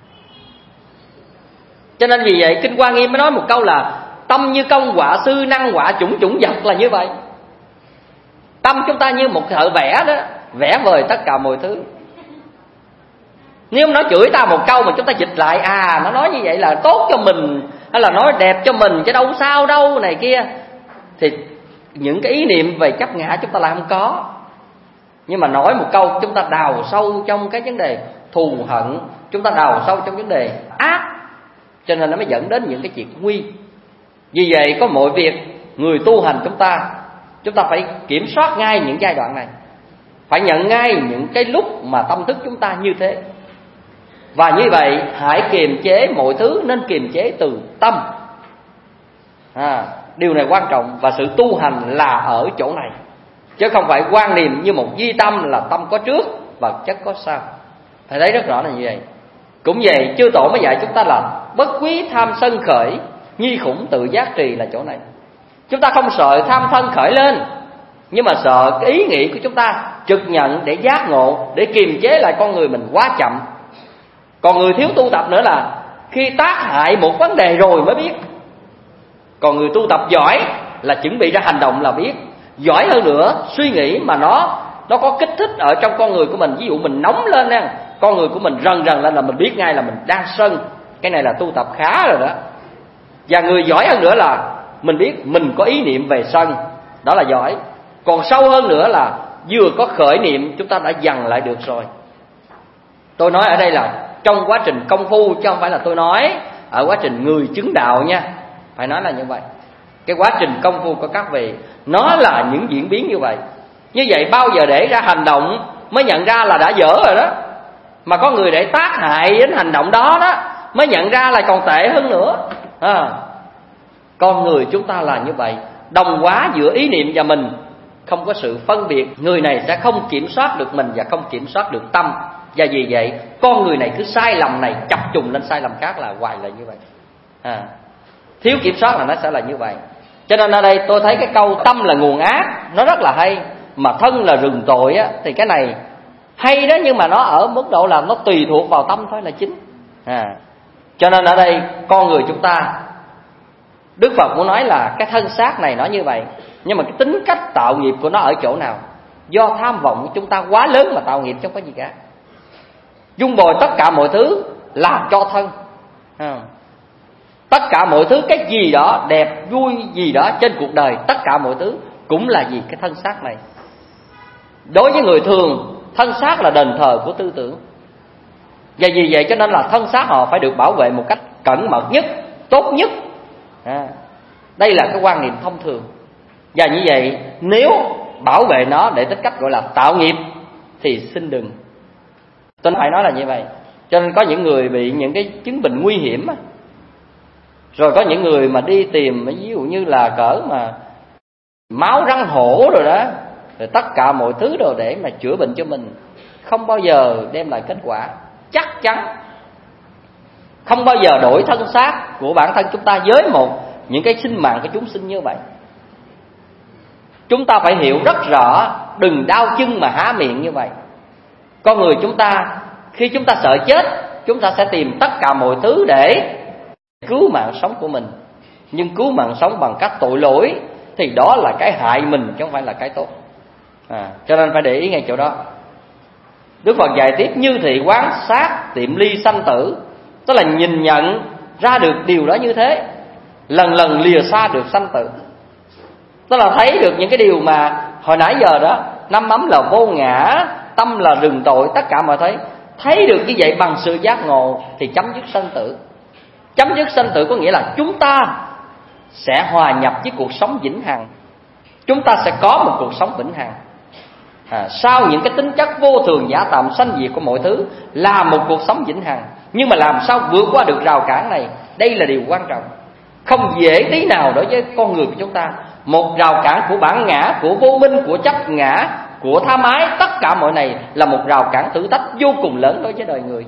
Cho nên vì vậy Kinh Hoa Nghiêm mới nói một câu là tâm như công họa sư, năng họa chủng chủng vật, là như vậy. Tâm chúng ta như một thợ vẽ đó, vẽ vời tất cả mọi thứ. Nếu nó chửi ta một câu mà chúng ta dịch lại, nó nói như vậy là tốt cho mình, hay là nói đẹp cho mình chứ đâu sao đâu này kia, thì những cái ý niệm về chấp ngã chúng ta làm không có. Nhưng mà nói một câu chúng ta đào sâu trong cái vấn đề thù hận, chúng ta đào sâu trong vấn đề ác, cho nên nó mới dẫn đến những cái chuyện nguy. Vì vậy có mọi việc người tu hành chúng ta phải kiểm soát ngay những giai đoạn này, phải nhận ngay những cái lúc mà tâm thức chúng ta như thế. Và như vậy hãy kiềm chế mọi thứ, nên kiềm chế từ tâm. Điều này quan trọng, và sự tu hành là ở chỗ này, chứ không phải quan niệm như một duy tâm là tâm có trước và chất có sau. Phải thấy rất rõ là như vậy. Cũng vậy, chư tổ mới dạy chúng ta là bất quý tham sân khởi, nhi khủng tự giác trì, là chỗ này. Chúng ta không sợ tham thân khởi lên, nhưng mà sợ cái ý nghĩ của chúng ta trực nhận để giác ngộ, để kiềm chế lại con người mình quá chậm. Còn người thiếu tu tập nữa là khi tác hại một vấn đề rồi mới biết. Còn người tu tập giỏi là chuẩn bị ra hành động là biết. Giỏi hơn nữa, suy nghĩ mà nó có kích thích ở trong con người của mình. Ví dụ mình nóng lên nha, con người của mình rần rần lên là mình biết ngay là mình đang sân. Cái này là tu tập khá rồi đó. Và người giỏi hơn nữa là mình biết mình có ý niệm về sân, đó là giỏi. Còn sâu hơn nữa là vừa có khởi niệm chúng ta đã dằn lại được rồi. Tôi nói ở đây là trong quá trình công phu, chứ không phải là tôi nói ở quá trình người chứng đạo nha. Phải nói là như vậy. Cái quá trình công phu của các vị nó là những diễn biến như vậy. Như vậy bao giờ để ra hành động mới nhận ra là đã dở rồi đó. Mà có người để tác hại đến hành động đó mới nhận ra là còn tệ hơn nữa. Con người chúng ta là như vậy, đồng hóa giữa ý niệm và mình, không có sự phân biệt. Người này sẽ không kiểm soát được mình và không kiểm soát được tâm. Và vì vậy con người này cứ sai lầm này chập trùng lên sai lầm khác là hoài là như vậy. Thiếu kiểm soát là nó sẽ là như vậy. Cho nên ở đây tôi thấy cái câu tâm là nguồn ác nó rất là hay, mà thân là rừng tội á, thì cái này hay đó, nhưng mà nó ở mức độ là nó tùy thuộc vào tâm thôi là chính. Cho nên ở đây con người chúng ta, Đức Phật muốn nói là cái thân xác này nó như vậy, nhưng mà cái tính cách tạo nghiệp của nó ở chỗ nào? Do tham vọng của chúng ta quá lớn mà tạo nghiệp, chứ không có gì cả. Dung bồi tất cả mọi thứ làm cho thân. Tất cả mọi thứ, cái gì đó đẹp vui gì đó trên cuộc đời, tất cả mọi thứ cũng là gì? Cái thân xác này. Đối với người thường, thân xác là đền thờ của tư tưởng. Và vì vậy cho nên là thân xác họ phải được bảo vệ một cách cẩn mật nhất, tốt nhất. Đây là cái quan niệm thông thường. Và như vậy nếu bảo vệ nó để tính cách gọi là tạo nghiệp thì xin đừng. Tôi phải nói là như vậy. Cho nên có những người bị những cái chứng bệnh nguy hiểm, rồi có những người mà đi tìm ví dụ như là cỡ mà máu răng hổ rồi đó, rồi tất cả mọi thứ đồ để mà chữa bệnh cho mình, không bao giờ đem lại kết quả. Chắc chắn không bao giờ đổi thân xác của bản thân chúng ta với những cái sinh mạng của chúng sinh như vậy. Chúng ta phải hiểu rất rõ, đừng đau chân mà há miệng như vậy. Con người chúng ta khi chúng ta sợ chết, chúng ta sẽ tìm tất cả mọi thứ để cứu mạng sống của mình. Nhưng cứu mạng sống bằng cách tội lỗi thì đó là cái hại mình chứ không phải là cái tốt. Cho nên phải để ý ngay chỗ đó. Đức Phật dạy tiếp: như thị quán sát tiệm ly sanh tử, tức là nhìn nhận ra được điều đó như thế, lần lần lìa xa được sanh tử. Tức là thấy được những cái điều mà hồi nãy giờ đó, năm ấm là vô ngã, tâm là rừng tội, tất cả mọi thấy thấy được như vậy bằng sự giác ngộ thì chấm dứt sanh tử. Chấm dứt sanh tử có nghĩa là chúng ta sẽ hòa nhập với cuộc sống vĩnh hằng. Chúng ta sẽ có một cuộc sống vĩnh hằng. Sau những cái tính chất vô thường giả tạm sanh diệt của mọi thứ là một cuộc sống vĩnh hằng. Nhưng mà làm sao vượt qua được rào cản này, đây là điều quan trọng. Không dễ tí nào đối với con người của chúng ta. Một rào cản của bản ngã, của vô minh, của chấp ngã, của tha mái, tất cả mọi này là một rào cản thử thách vô cùng lớn đối với đời người.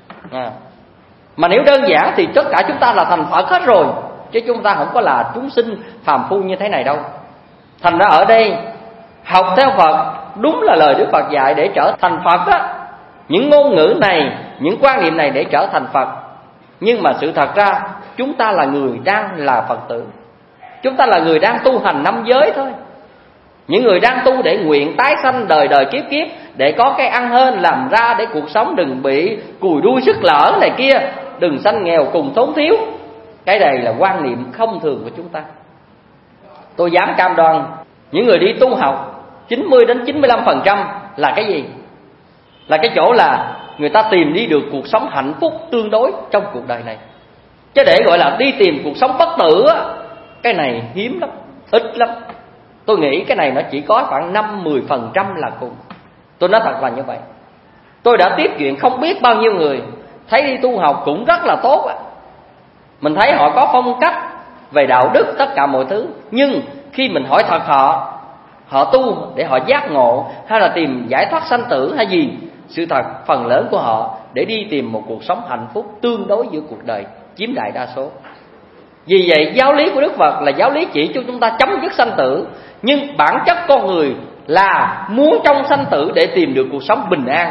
Mà nếu đơn giản thì tất cả chúng ta là thành Phật hết rồi, chứ chúng ta không có là chúng sinh phàm phu như thế này đâu. Thành ra ở đây học theo Phật đúng là lời Đức Phật dạy để trở thành Phật á. Những ngôn ngữ này, những quan niệm này để trở thành Phật. Nhưng mà sự thật ra chúng ta là người đang là Phật tử. Chúng ta là người đang tu hành năm giới thôi. Những người đang tu để nguyện tái sanh đời đời kiếp kiếp, để có cái ăn hên làm ra, để cuộc sống đừng bị cùi đuôi sức lỡ này kia, đừng sanh nghèo cùng thốn thiếu. Cái này là quan niệm không thường của chúng ta. Tôi dám cam đoan những người đi tu học 90-95% là cái gì? Là cái chỗ là người ta tìm đi được cuộc sống hạnh phúc tương đối trong cuộc đời này. Chứ để gọi là đi tìm cuộc sống bất tử á, cái này hiếm lắm, ít lắm. Tôi nghĩ cái này nó chỉ có khoảng 5-10% là cùng. Tôi nói thật là như vậy. Tôi đã tiếp chuyện không biết bao nhiêu người thấy đi tu học cũng rất là tốt á. Mình thấy họ có phong cách về đạo đức tất cả mọi thứ. Nhưng khi mình hỏi thật họ tu để họ giác ngộ hay là tìm giải thoát sanh tử hay gì, sự thật phần lớn của họ để đi tìm một cuộc sống hạnh phúc tương đối giữa cuộc đời chiếm đại đa số. Vì vậy giáo lý của Đức Phật là giáo lý chỉ cho chúng ta chấm dứt sanh tử. Nhưng bản chất con người là muốn trong sanh tử để tìm được cuộc sống bình an.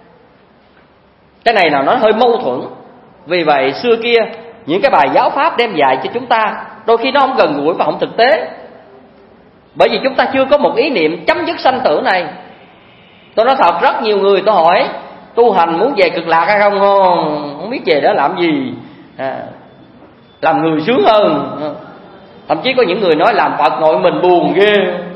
Cái này nào nó hơi mâu thuẫn. Vì vậy xưa kia những cái bài giáo pháp đem dạy cho chúng ta đôi khi nó không gần gũi và không thực tế. Bởi vì chúng ta chưa có một ý niệm chấm dứt sanh tử này. Tôi nói thật, rất nhiều người tôi hỏi tu hành muốn về cực lạc hay không? Không biết về đó làm gì, làm người sướng hơn. Thậm chí có những người nói làm Phật ngồi mình buồn ghê.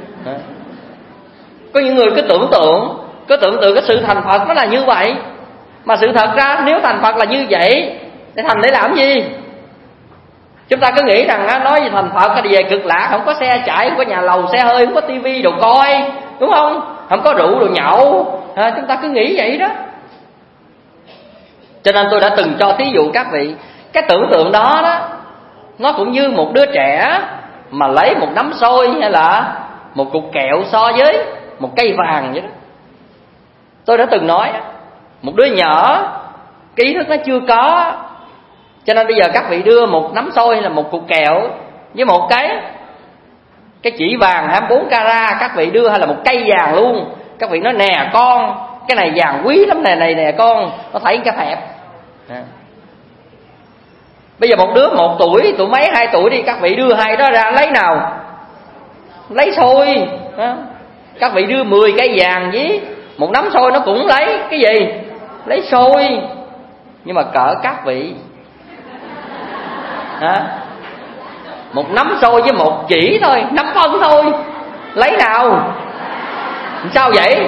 Có những người cứ tưởng tượng cái sự thành Phật nó là như vậy. Mà sự thật ra nếu thành Phật là như vậy để thành để làm gì? Chúng ta cứ nghĩ rằng nói về thành Phật đi về cực lạc, không có xe chạy, không có nhà lầu xe hơi, không có tivi đồ coi, đúng không? Không có rượu đồ nhậu. Chúng ta cứ nghĩ vậy đó. Cho nên tôi đã từng cho thí dụ các vị, cái tưởng tượng đó nó cũng như một đứa trẻ mà lấy một nắm xôi hay là một cục kẹo so với một cây vàng vậy đó. Tôi đã từng nói một đứa nhỏ cái ý thức nó chưa có, cho nên bây giờ các vị đưa một nắm xôi hay là một cục kẹo với một cái chỉ vàng 24 carat, các vị đưa hay là một cây vàng luôn, các vị nói nè con, cái này vàng quý lắm nè con, nó thấy cái thẹp. Bây giờ một đứa 1 tuổi, tuổi mấy 2 tuổi đi, các vị đưa hai đó ra lấy nào? Lấy xôi. Các vị đưa 10 cây vàng với một nắm xôi nó cũng lấy cái gì? Lấy xôi. Nhưng mà cỡ các vị một nắm xôi với một chỉ thôi, 5 phân thôi, lấy nào? Sao vậy?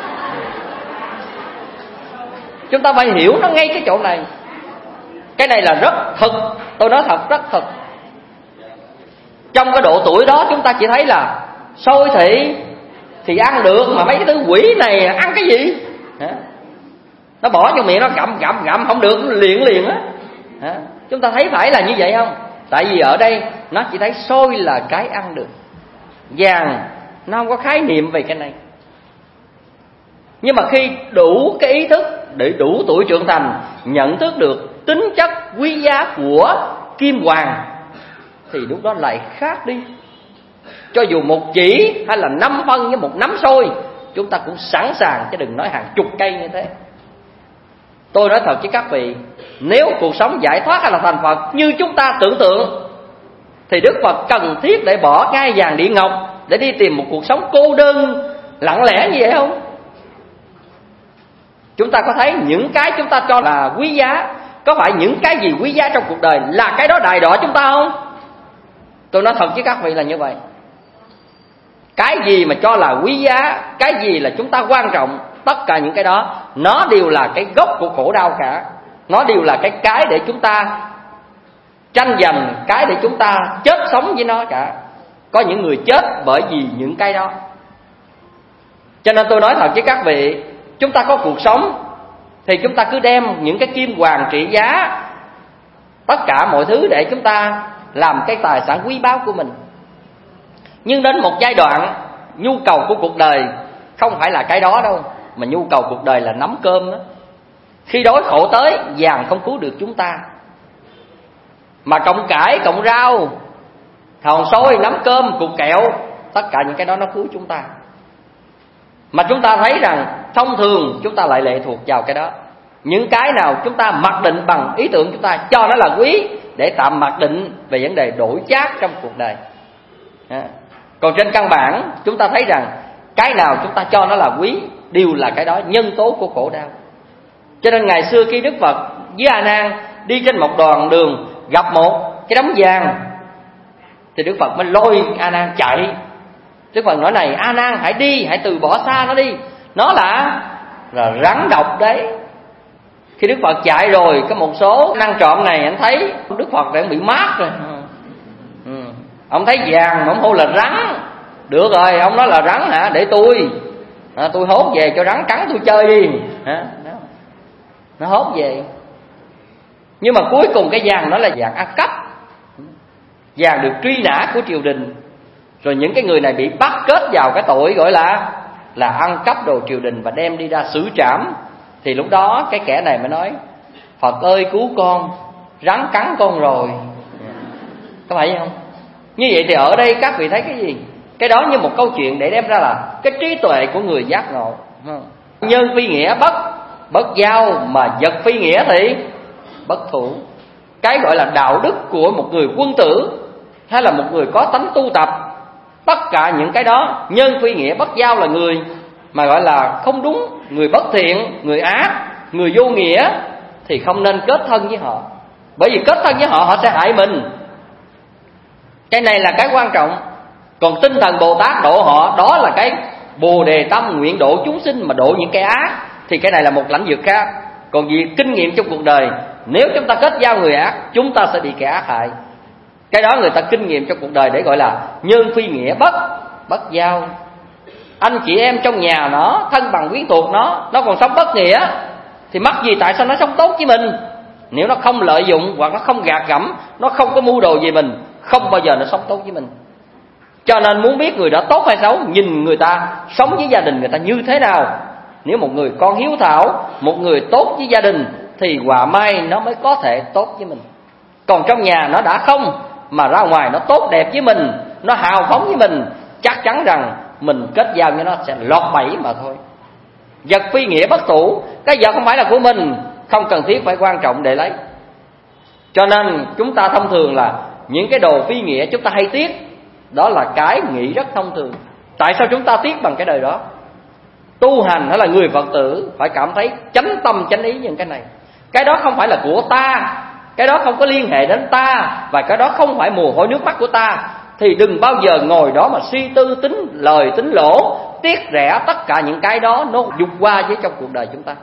Chúng ta phải hiểu nó ngay cái chỗ này. Cái này là rất thực, tôi nói thật rất thực. Trong cái độ tuổi đó chúng ta chỉ thấy là xôi thì ăn được, mà mấy cái thứ quỷ này ăn cái gì? Nó bỏ vô miệng nó gặm không được, nó liền á. Chúng ta thấy phải là như vậy không? Tại vì ở đây nó chỉ thấy xôi là cái ăn được, vàng nó không có khái niệm về cái này. Nhưng mà khi đủ cái ý thức, để đủ tuổi trưởng thành, nhận thức được tính chất quý giá của kim hoàng, thì lúc đó lại khác đi. Cho dù một chỉ hay là 5 phân với một nắm xôi, chúng ta cũng sẵn sàng, chứ đừng nói hàng chục cây như thế. Tôi nói thật với các vị, nếu cuộc sống giải thoát hay là thành Phật như chúng ta tưởng tượng, thì Đức Phật cần thiết để bỏ ngai vàng địa ngọc để đi tìm một cuộc sống cô đơn lặng lẽ như vậy không? Chúng ta có thấy những cái chúng ta cho là quý giá, có phải những cái gì quý giá trong cuộc đời là cái đó đài đọa chúng ta không? Tôi nói thật với các vị là như vậy. Cái gì mà cho là quý giá, cái gì là chúng ta quan trọng, tất cả những cái đó nó đều là cái gốc của khổ đau cả. Nó đều là cái để chúng ta tranh giành, cái để chúng ta chết sống với nó cả. Có những người chết bởi vì những cái đó. Cho nên tôi nói thật với các vị, chúng ta có cuộc sống thì chúng ta cứ đem những cái kim hoàng trị giá, tất cả mọi thứ để chúng ta làm cái tài sản quý báu của mình. Nhưng đến một giai đoạn, nhu cầu của cuộc đời không phải là cái đó đâu, mà nhu cầu cuộc đời là nắm cơm đó. Khi đói khổ tới, vàng không cứu được chúng ta, mà cọng cải, cọng rau, hòn xôi, nắm cơm, cục kẹo, tất cả những cái đó nó cứu chúng ta. Mà chúng ta thấy rằng thông thường chúng ta lại lệ thuộc vào cái đó. Những cái nào chúng ta mặc định bằng ý tưởng chúng ta cho nó là quý, để tạm mặc định về vấn đề đổi chác trong cuộc đời. Còn trên căn bản chúng ta thấy rằng cái nào chúng ta cho nó là quý đều là cái đó nhân tố của khổ đau. Cho nên ngày xưa khi Đức Phật với A Nan đi trên một đoạn đường gặp một cái đống vàng, thì Đức Phật mới lôi A Nan chạy. Đức Phật nói này, A Nan hãy đi, hãy từ bỏ xa nó đi, nó là rắn độc đấy. Khi Đức Phật chạy rồi, có một số ăn trộm này anh thấy Đức Phật đang bị mát rồi. Ông thấy vàng mà ông hô là rắn. Được rồi, ông nói là rắn hả, để tôi hốt về cho rắn cắn tôi chơi đi. Nó hốt về. Nhưng mà cuối cùng cái vàng đó là vàng ăn cắp, vàng được truy nã của triều đình. Rồi những cái người này bị bắt kết vào cái tội gọi là ăn cắp đồ triều đình và đem đi ra xử trảm. Thì lúc đó cái kẻ này mới nói, Phật ơi cứu con, rắn cắn con rồi. Có phải không? Như vậy thì ở đây các vị thấy cái gì? Cái đó như một câu chuyện để đem ra là cái trí tuệ của người giác ngộ. Nhân phi nghĩa bất giao, mà vật phi nghĩa thì bất thủ. Cái gọi là đạo đức của một người quân tử hay là một người có tánh tu tập, tất cả những cái đó nhân phi nghĩa bất giao là người mà gọi là không đúng, người bất thiện, người ác, người vô nghĩa, thì không nên kết thân với họ. Bởi vì kết thân với họ, họ sẽ hại mình. Cái này là cái quan trọng. Còn tinh thần Bồ Tát độ họ, đó là cái Bồ Đề tâm nguyện độ chúng sinh, mà độ những cái ác thì cái này là một lãnh vực khác. Còn vì kinh nghiệm trong cuộc đời, nếu chúng ta kết giao người ác, chúng ta sẽ bị kẻ ác hại. Cái đó người ta kinh nghiệm trong cuộc đời để gọi là nhân phi nghĩa bất giao. Anh chị em trong nhà nó, thân bằng quyến thuộc nó còn sống bất nghĩa, thì mắc gì tại sao nó sống tốt với mình? Nếu nó không lợi dụng hoặc nó không gạt gẫm, nó không có mưu đồ gì mình, không bao giờ nó sống tốt với mình. Cho nên muốn biết người đó tốt hay xấu, nhìn người ta sống với gia đình người ta như thế nào. Nếu một người con hiếu thảo, một người tốt với gia đình, thì quả mai nó mới có thể tốt với mình. Còn trong nhà nó đã không, mà ra ngoài nó tốt đẹp với mình, nó hào phóng với mình, chắc chắn rằng mình kết giao với nó sẽ lọt bẫy mà thôi. Vật phi nghĩa bất thủ. Cái vật không phải là của mình, không cần thiết phải quan trọng để lấy. Cho nên chúng ta thông thường là những cái đồ phi nghĩa chúng ta hay tiếc, đó là cái nghĩ rất thông thường. Tại sao chúng ta tiếc bằng cái đời đó? Tu hành hay là người Phật tử phải cảm thấy chánh tâm chánh ý những cái này. Cái đó không phải là của ta, cái đó không có liên hệ đến ta, và cái đó không phải mồ hôi nước mắt của ta. Thì đừng bao giờ ngồi đó mà suy tư tính lời tính lỗ, tiếc rẻ tất cả những cái đó nó dục qua với trong cuộc đời chúng ta.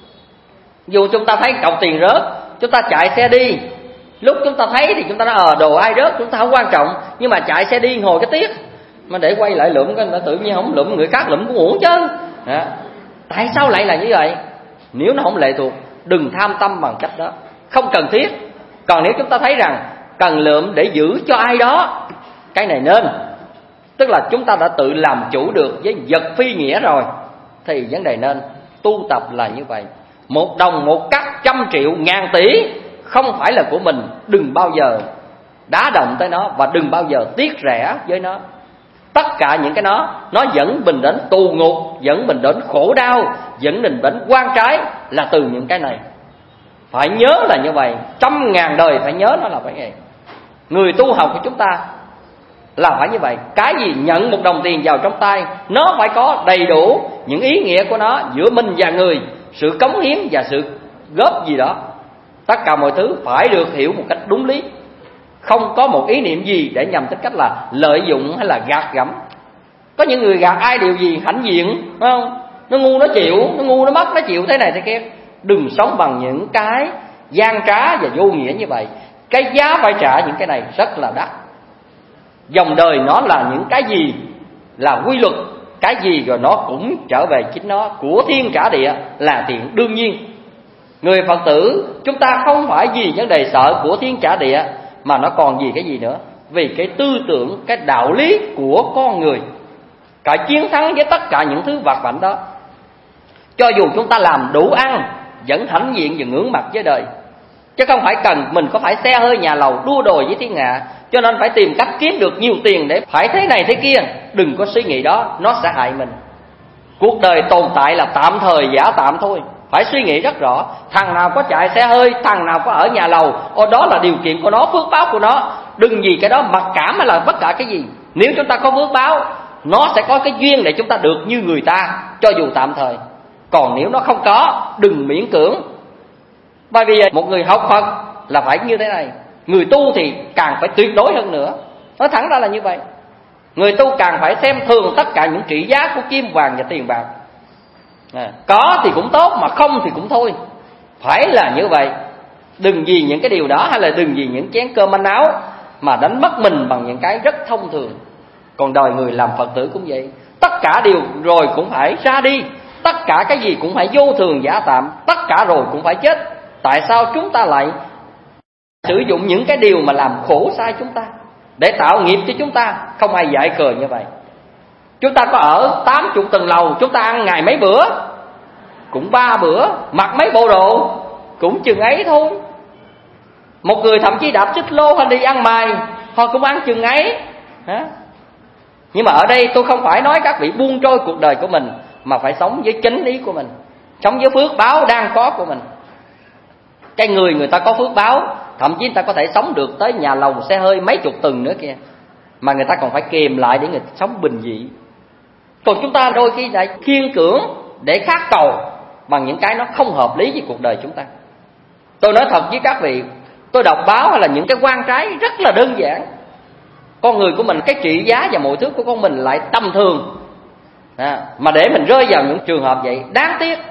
Dù chúng ta thấy cọc tiền rớt, chúng ta chạy xe đi, lúc chúng ta thấy thì chúng ta nói đồ ai rớt chúng ta không quan trọng, nhưng mà chạy xe đi ngồi cái tiếc, mà để quay lại lụm cái tự nhiên không lụm, người khác lụm cũng uổng chứ. Tại sao lại là như vậy? Nếu nó không lệ thuộc, đừng tham tâm bằng cách đó, không cần thiết. Còn nếu chúng ta thấy rằng cần lượm để giữ cho ai đó, cái này nên, tức là chúng ta đã tự làm chủ được với vật phi nghĩa rồi, thì vấn đề nên tu tập là như vậy. Một đồng một cắc, trăm triệu ngàn tỷ không phải là của mình, đừng bao giờ đá động tới nó, và đừng bao giờ tiếc rẻ với nó. Tất cả những cái nó dẫn mình đến tù ngục, dẫn mình đến khổ đau, dẫn mình đến oan trái, là từ những cái này. Phải nhớ là như vậy, trăm ngàn đời phải nhớ nó là vậy. Người tu học của chúng ta là phải như vậy. Cái gì nhận một đồng tiền vào trong tay, nó phải có đầy đủ những ý nghĩa của nó giữa mình và người, sự cống hiến và sự góp gì đó. Tất cả mọi thứ phải được hiểu một cách đúng lý, không có một ý niệm gì để nhằm tính cách là lợi dụng hay là gạt gẫm. Có những người gạt ai điều gì hãnh diện, phải không? Nó ngu nó chịu, nó ngu nó mất, nó chịu thế này thế kia. Đừng sống bằng những cái gian trá và vô nghĩa như vậy. Cái giá phải trả những cái này rất là đắt. Dòng đời nó là những cái gì là quy luật, cái gì rồi nó cũng trở về chính nó. Của thiên trả địa là chuyện đương nhiên. Người Phật tử chúng ta không phải vì vấn đề sợ của thiên trả địa, mà nó còn vì cái gì nữa? Vì cái tư tưởng, cái đạo lý của con người, cả chiến thắng với tất cả những thứ vặt vãnh đó. Cho dù chúng ta làm đủ ăn vẫn hãnh diện và ngưỡng mặt với đời, chứ không phải cần mình có phải xe hơi nhà lầu đua đòi với thiên hạ, cho nên phải tìm cách kiếm được nhiều tiền để phải thế này thế kia. Đừng có suy nghĩ đó, nó sẽ hại mình. Cuộc đời tồn tại là tạm thời giả tạm thôi. Phải suy nghĩ rất rõ. Thằng nào có chạy xe hơi, thằng nào có ở nhà lầu, đó là điều kiện của nó, phước báo của nó. Đừng vì cái đó mặc cảm hay là tất cả cái gì. Nếu chúng ta có phước báo, nó sẽ có cái duyên để chúng ta được như người ta, cho dù tạm thời. Còn nếu nó không có, đừng miễn cưỡng. Bởi vì một người học Phật là phải như thế này. Người tu thì càng phải tuyệt đối hơn nữa. Nói thẳng ra là như vậy. Người tu càng phải xem thường tất cả những trị giá của kim vàng và tiền bạc. Có thì cũng tốt, mà không thì cũng thôi. Phải là như vậy. Đừng vì những cái điều đó, hay là đừng vì những chén cơm manh áo mà đánh mất mình bằng những cái rất thông thường. Còn đời người làm Phật tử cũng vậy. Tất cả điều rồi cũng phải ra đi. Tất cả cái gì cũng phải vô thường giả tạm. Tất cả rồi cũng phải chết. Tại sao chúng ta lại sử dụng những cái điều mà làm khổ sai chúng ta, để tạo nghiệp cho chúng ta? Không ai dạy cờ như vậy. Chúng ta có ở 80 tầng lầu, chúng ta ăn ngày mấy bữa? Cũng 3 bữa. Mặc mấy bộ đồ? Cũng chừng ấy thôi. Một người thậm chí đạp xích lô hay đi ăn mày, họ cũng ăn chừng ấy. Nhưng mà ở đây tôi không phải nói các vị buông trôi cuộc đời của mình, mà phải sống với chánh lý của mình, sống với phước báo đang có của mình. Cái người ta có phước báo, thậm chí người ta có thể sống được tới nhà lầu xe hơi mấy chục tầng nữa kia, mà người ta còn phải kìm lại để người ta sống bình dị. Còn chúng ta đôi khi lại khiên cưỡng để khát cầu bằng những cái nó không hợp lý với cuộc đời chúng ta. Tôi nói thật với các vị, tôi đọc báo hay là những cái quan trái rất là đơn giản. Con người của mình, cái trị giá và mọi thứ của con mình lại tầm thường, mà để mình rơi vào những trường hợp vậy đáng tiếc.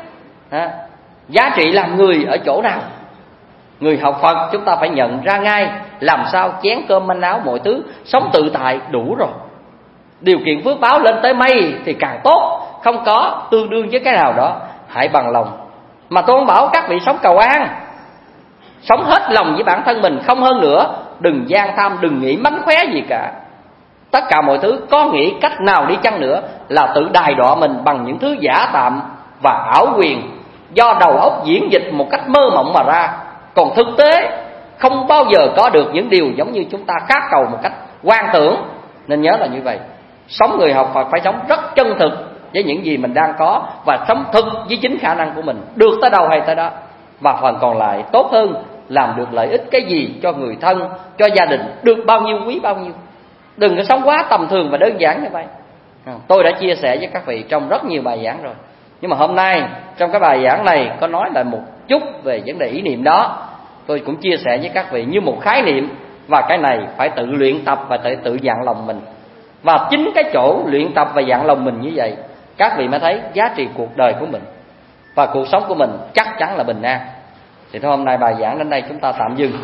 Giá trị làm người ở chỗ nào? Người học Phật chúng ta phải nhận ra ngay, làm sao chén cơm manh áo mọi thứ, sống tự tại đủ rồi. Điều kiện phước báo lên tới mây thì càng tốt, không có tương đương với cái nào đó, hãy bằng lòng. Mà tôi không bảo các vị sống cầu an, sống hết lòng với bản thân mình, không hơn nữa. Đừng gian tham, đừng nghĩ mánh khóe gì cả. Tất cả mọi thứ có nghĩ cách nào đi chăng nữa là tự đày đọa mình bằng những thứ giả tạm và ảo quyền, do đầu óc diễn dịch một cách mơ mộng mà ra. Còn thực tế không bao giờ có được những điều giống như chúng ta khát cầu một cách quan tưởng. Nên nhớ là như vậy. Sống người học Phật phải sống rất chân thực với những gì mình đang có, và sống thực với chính khả năng của mình, được tới đâu hay tới đó. Và phần còn lại tốt hơn, làm được lợi ích cái gì cho người thân, cho gia đình, được bao nhiêu quý bao nhiêu. Đừng có sống quá tầm thường và đơn giản như vậy. Tôi đã chia sẻ với các vị trong rất nhiều bài giảng rồi, nhưng mà hôm nay trong cái bài giảng này có nói lại một chút về vấn đề ý niệm đó. Tôi cũng chia sẻ với các vị như một khái niệm, và cái này phải tự luyện tập và tự dặn lòng mình. Và chính cái chỗ luyện tập và dặn lòng mình như vậy, các vị mới thấy giá trị cuộc đời của mình và cuộc sống của mình chắc chắn là bình an. Thì thôi hôm nay bài giảng đến đây chúng ta tạm dừng.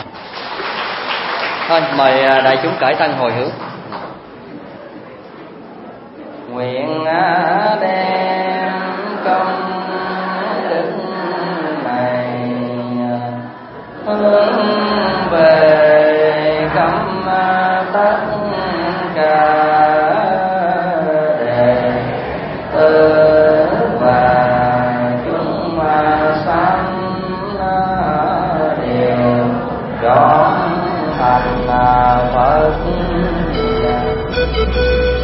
Thôi mời đại chúng cởi thân hồi hướng. Nguyện đem công đức này hướng về khắp tất cả đệ tử và chúng sanh đều trọn thành Phật.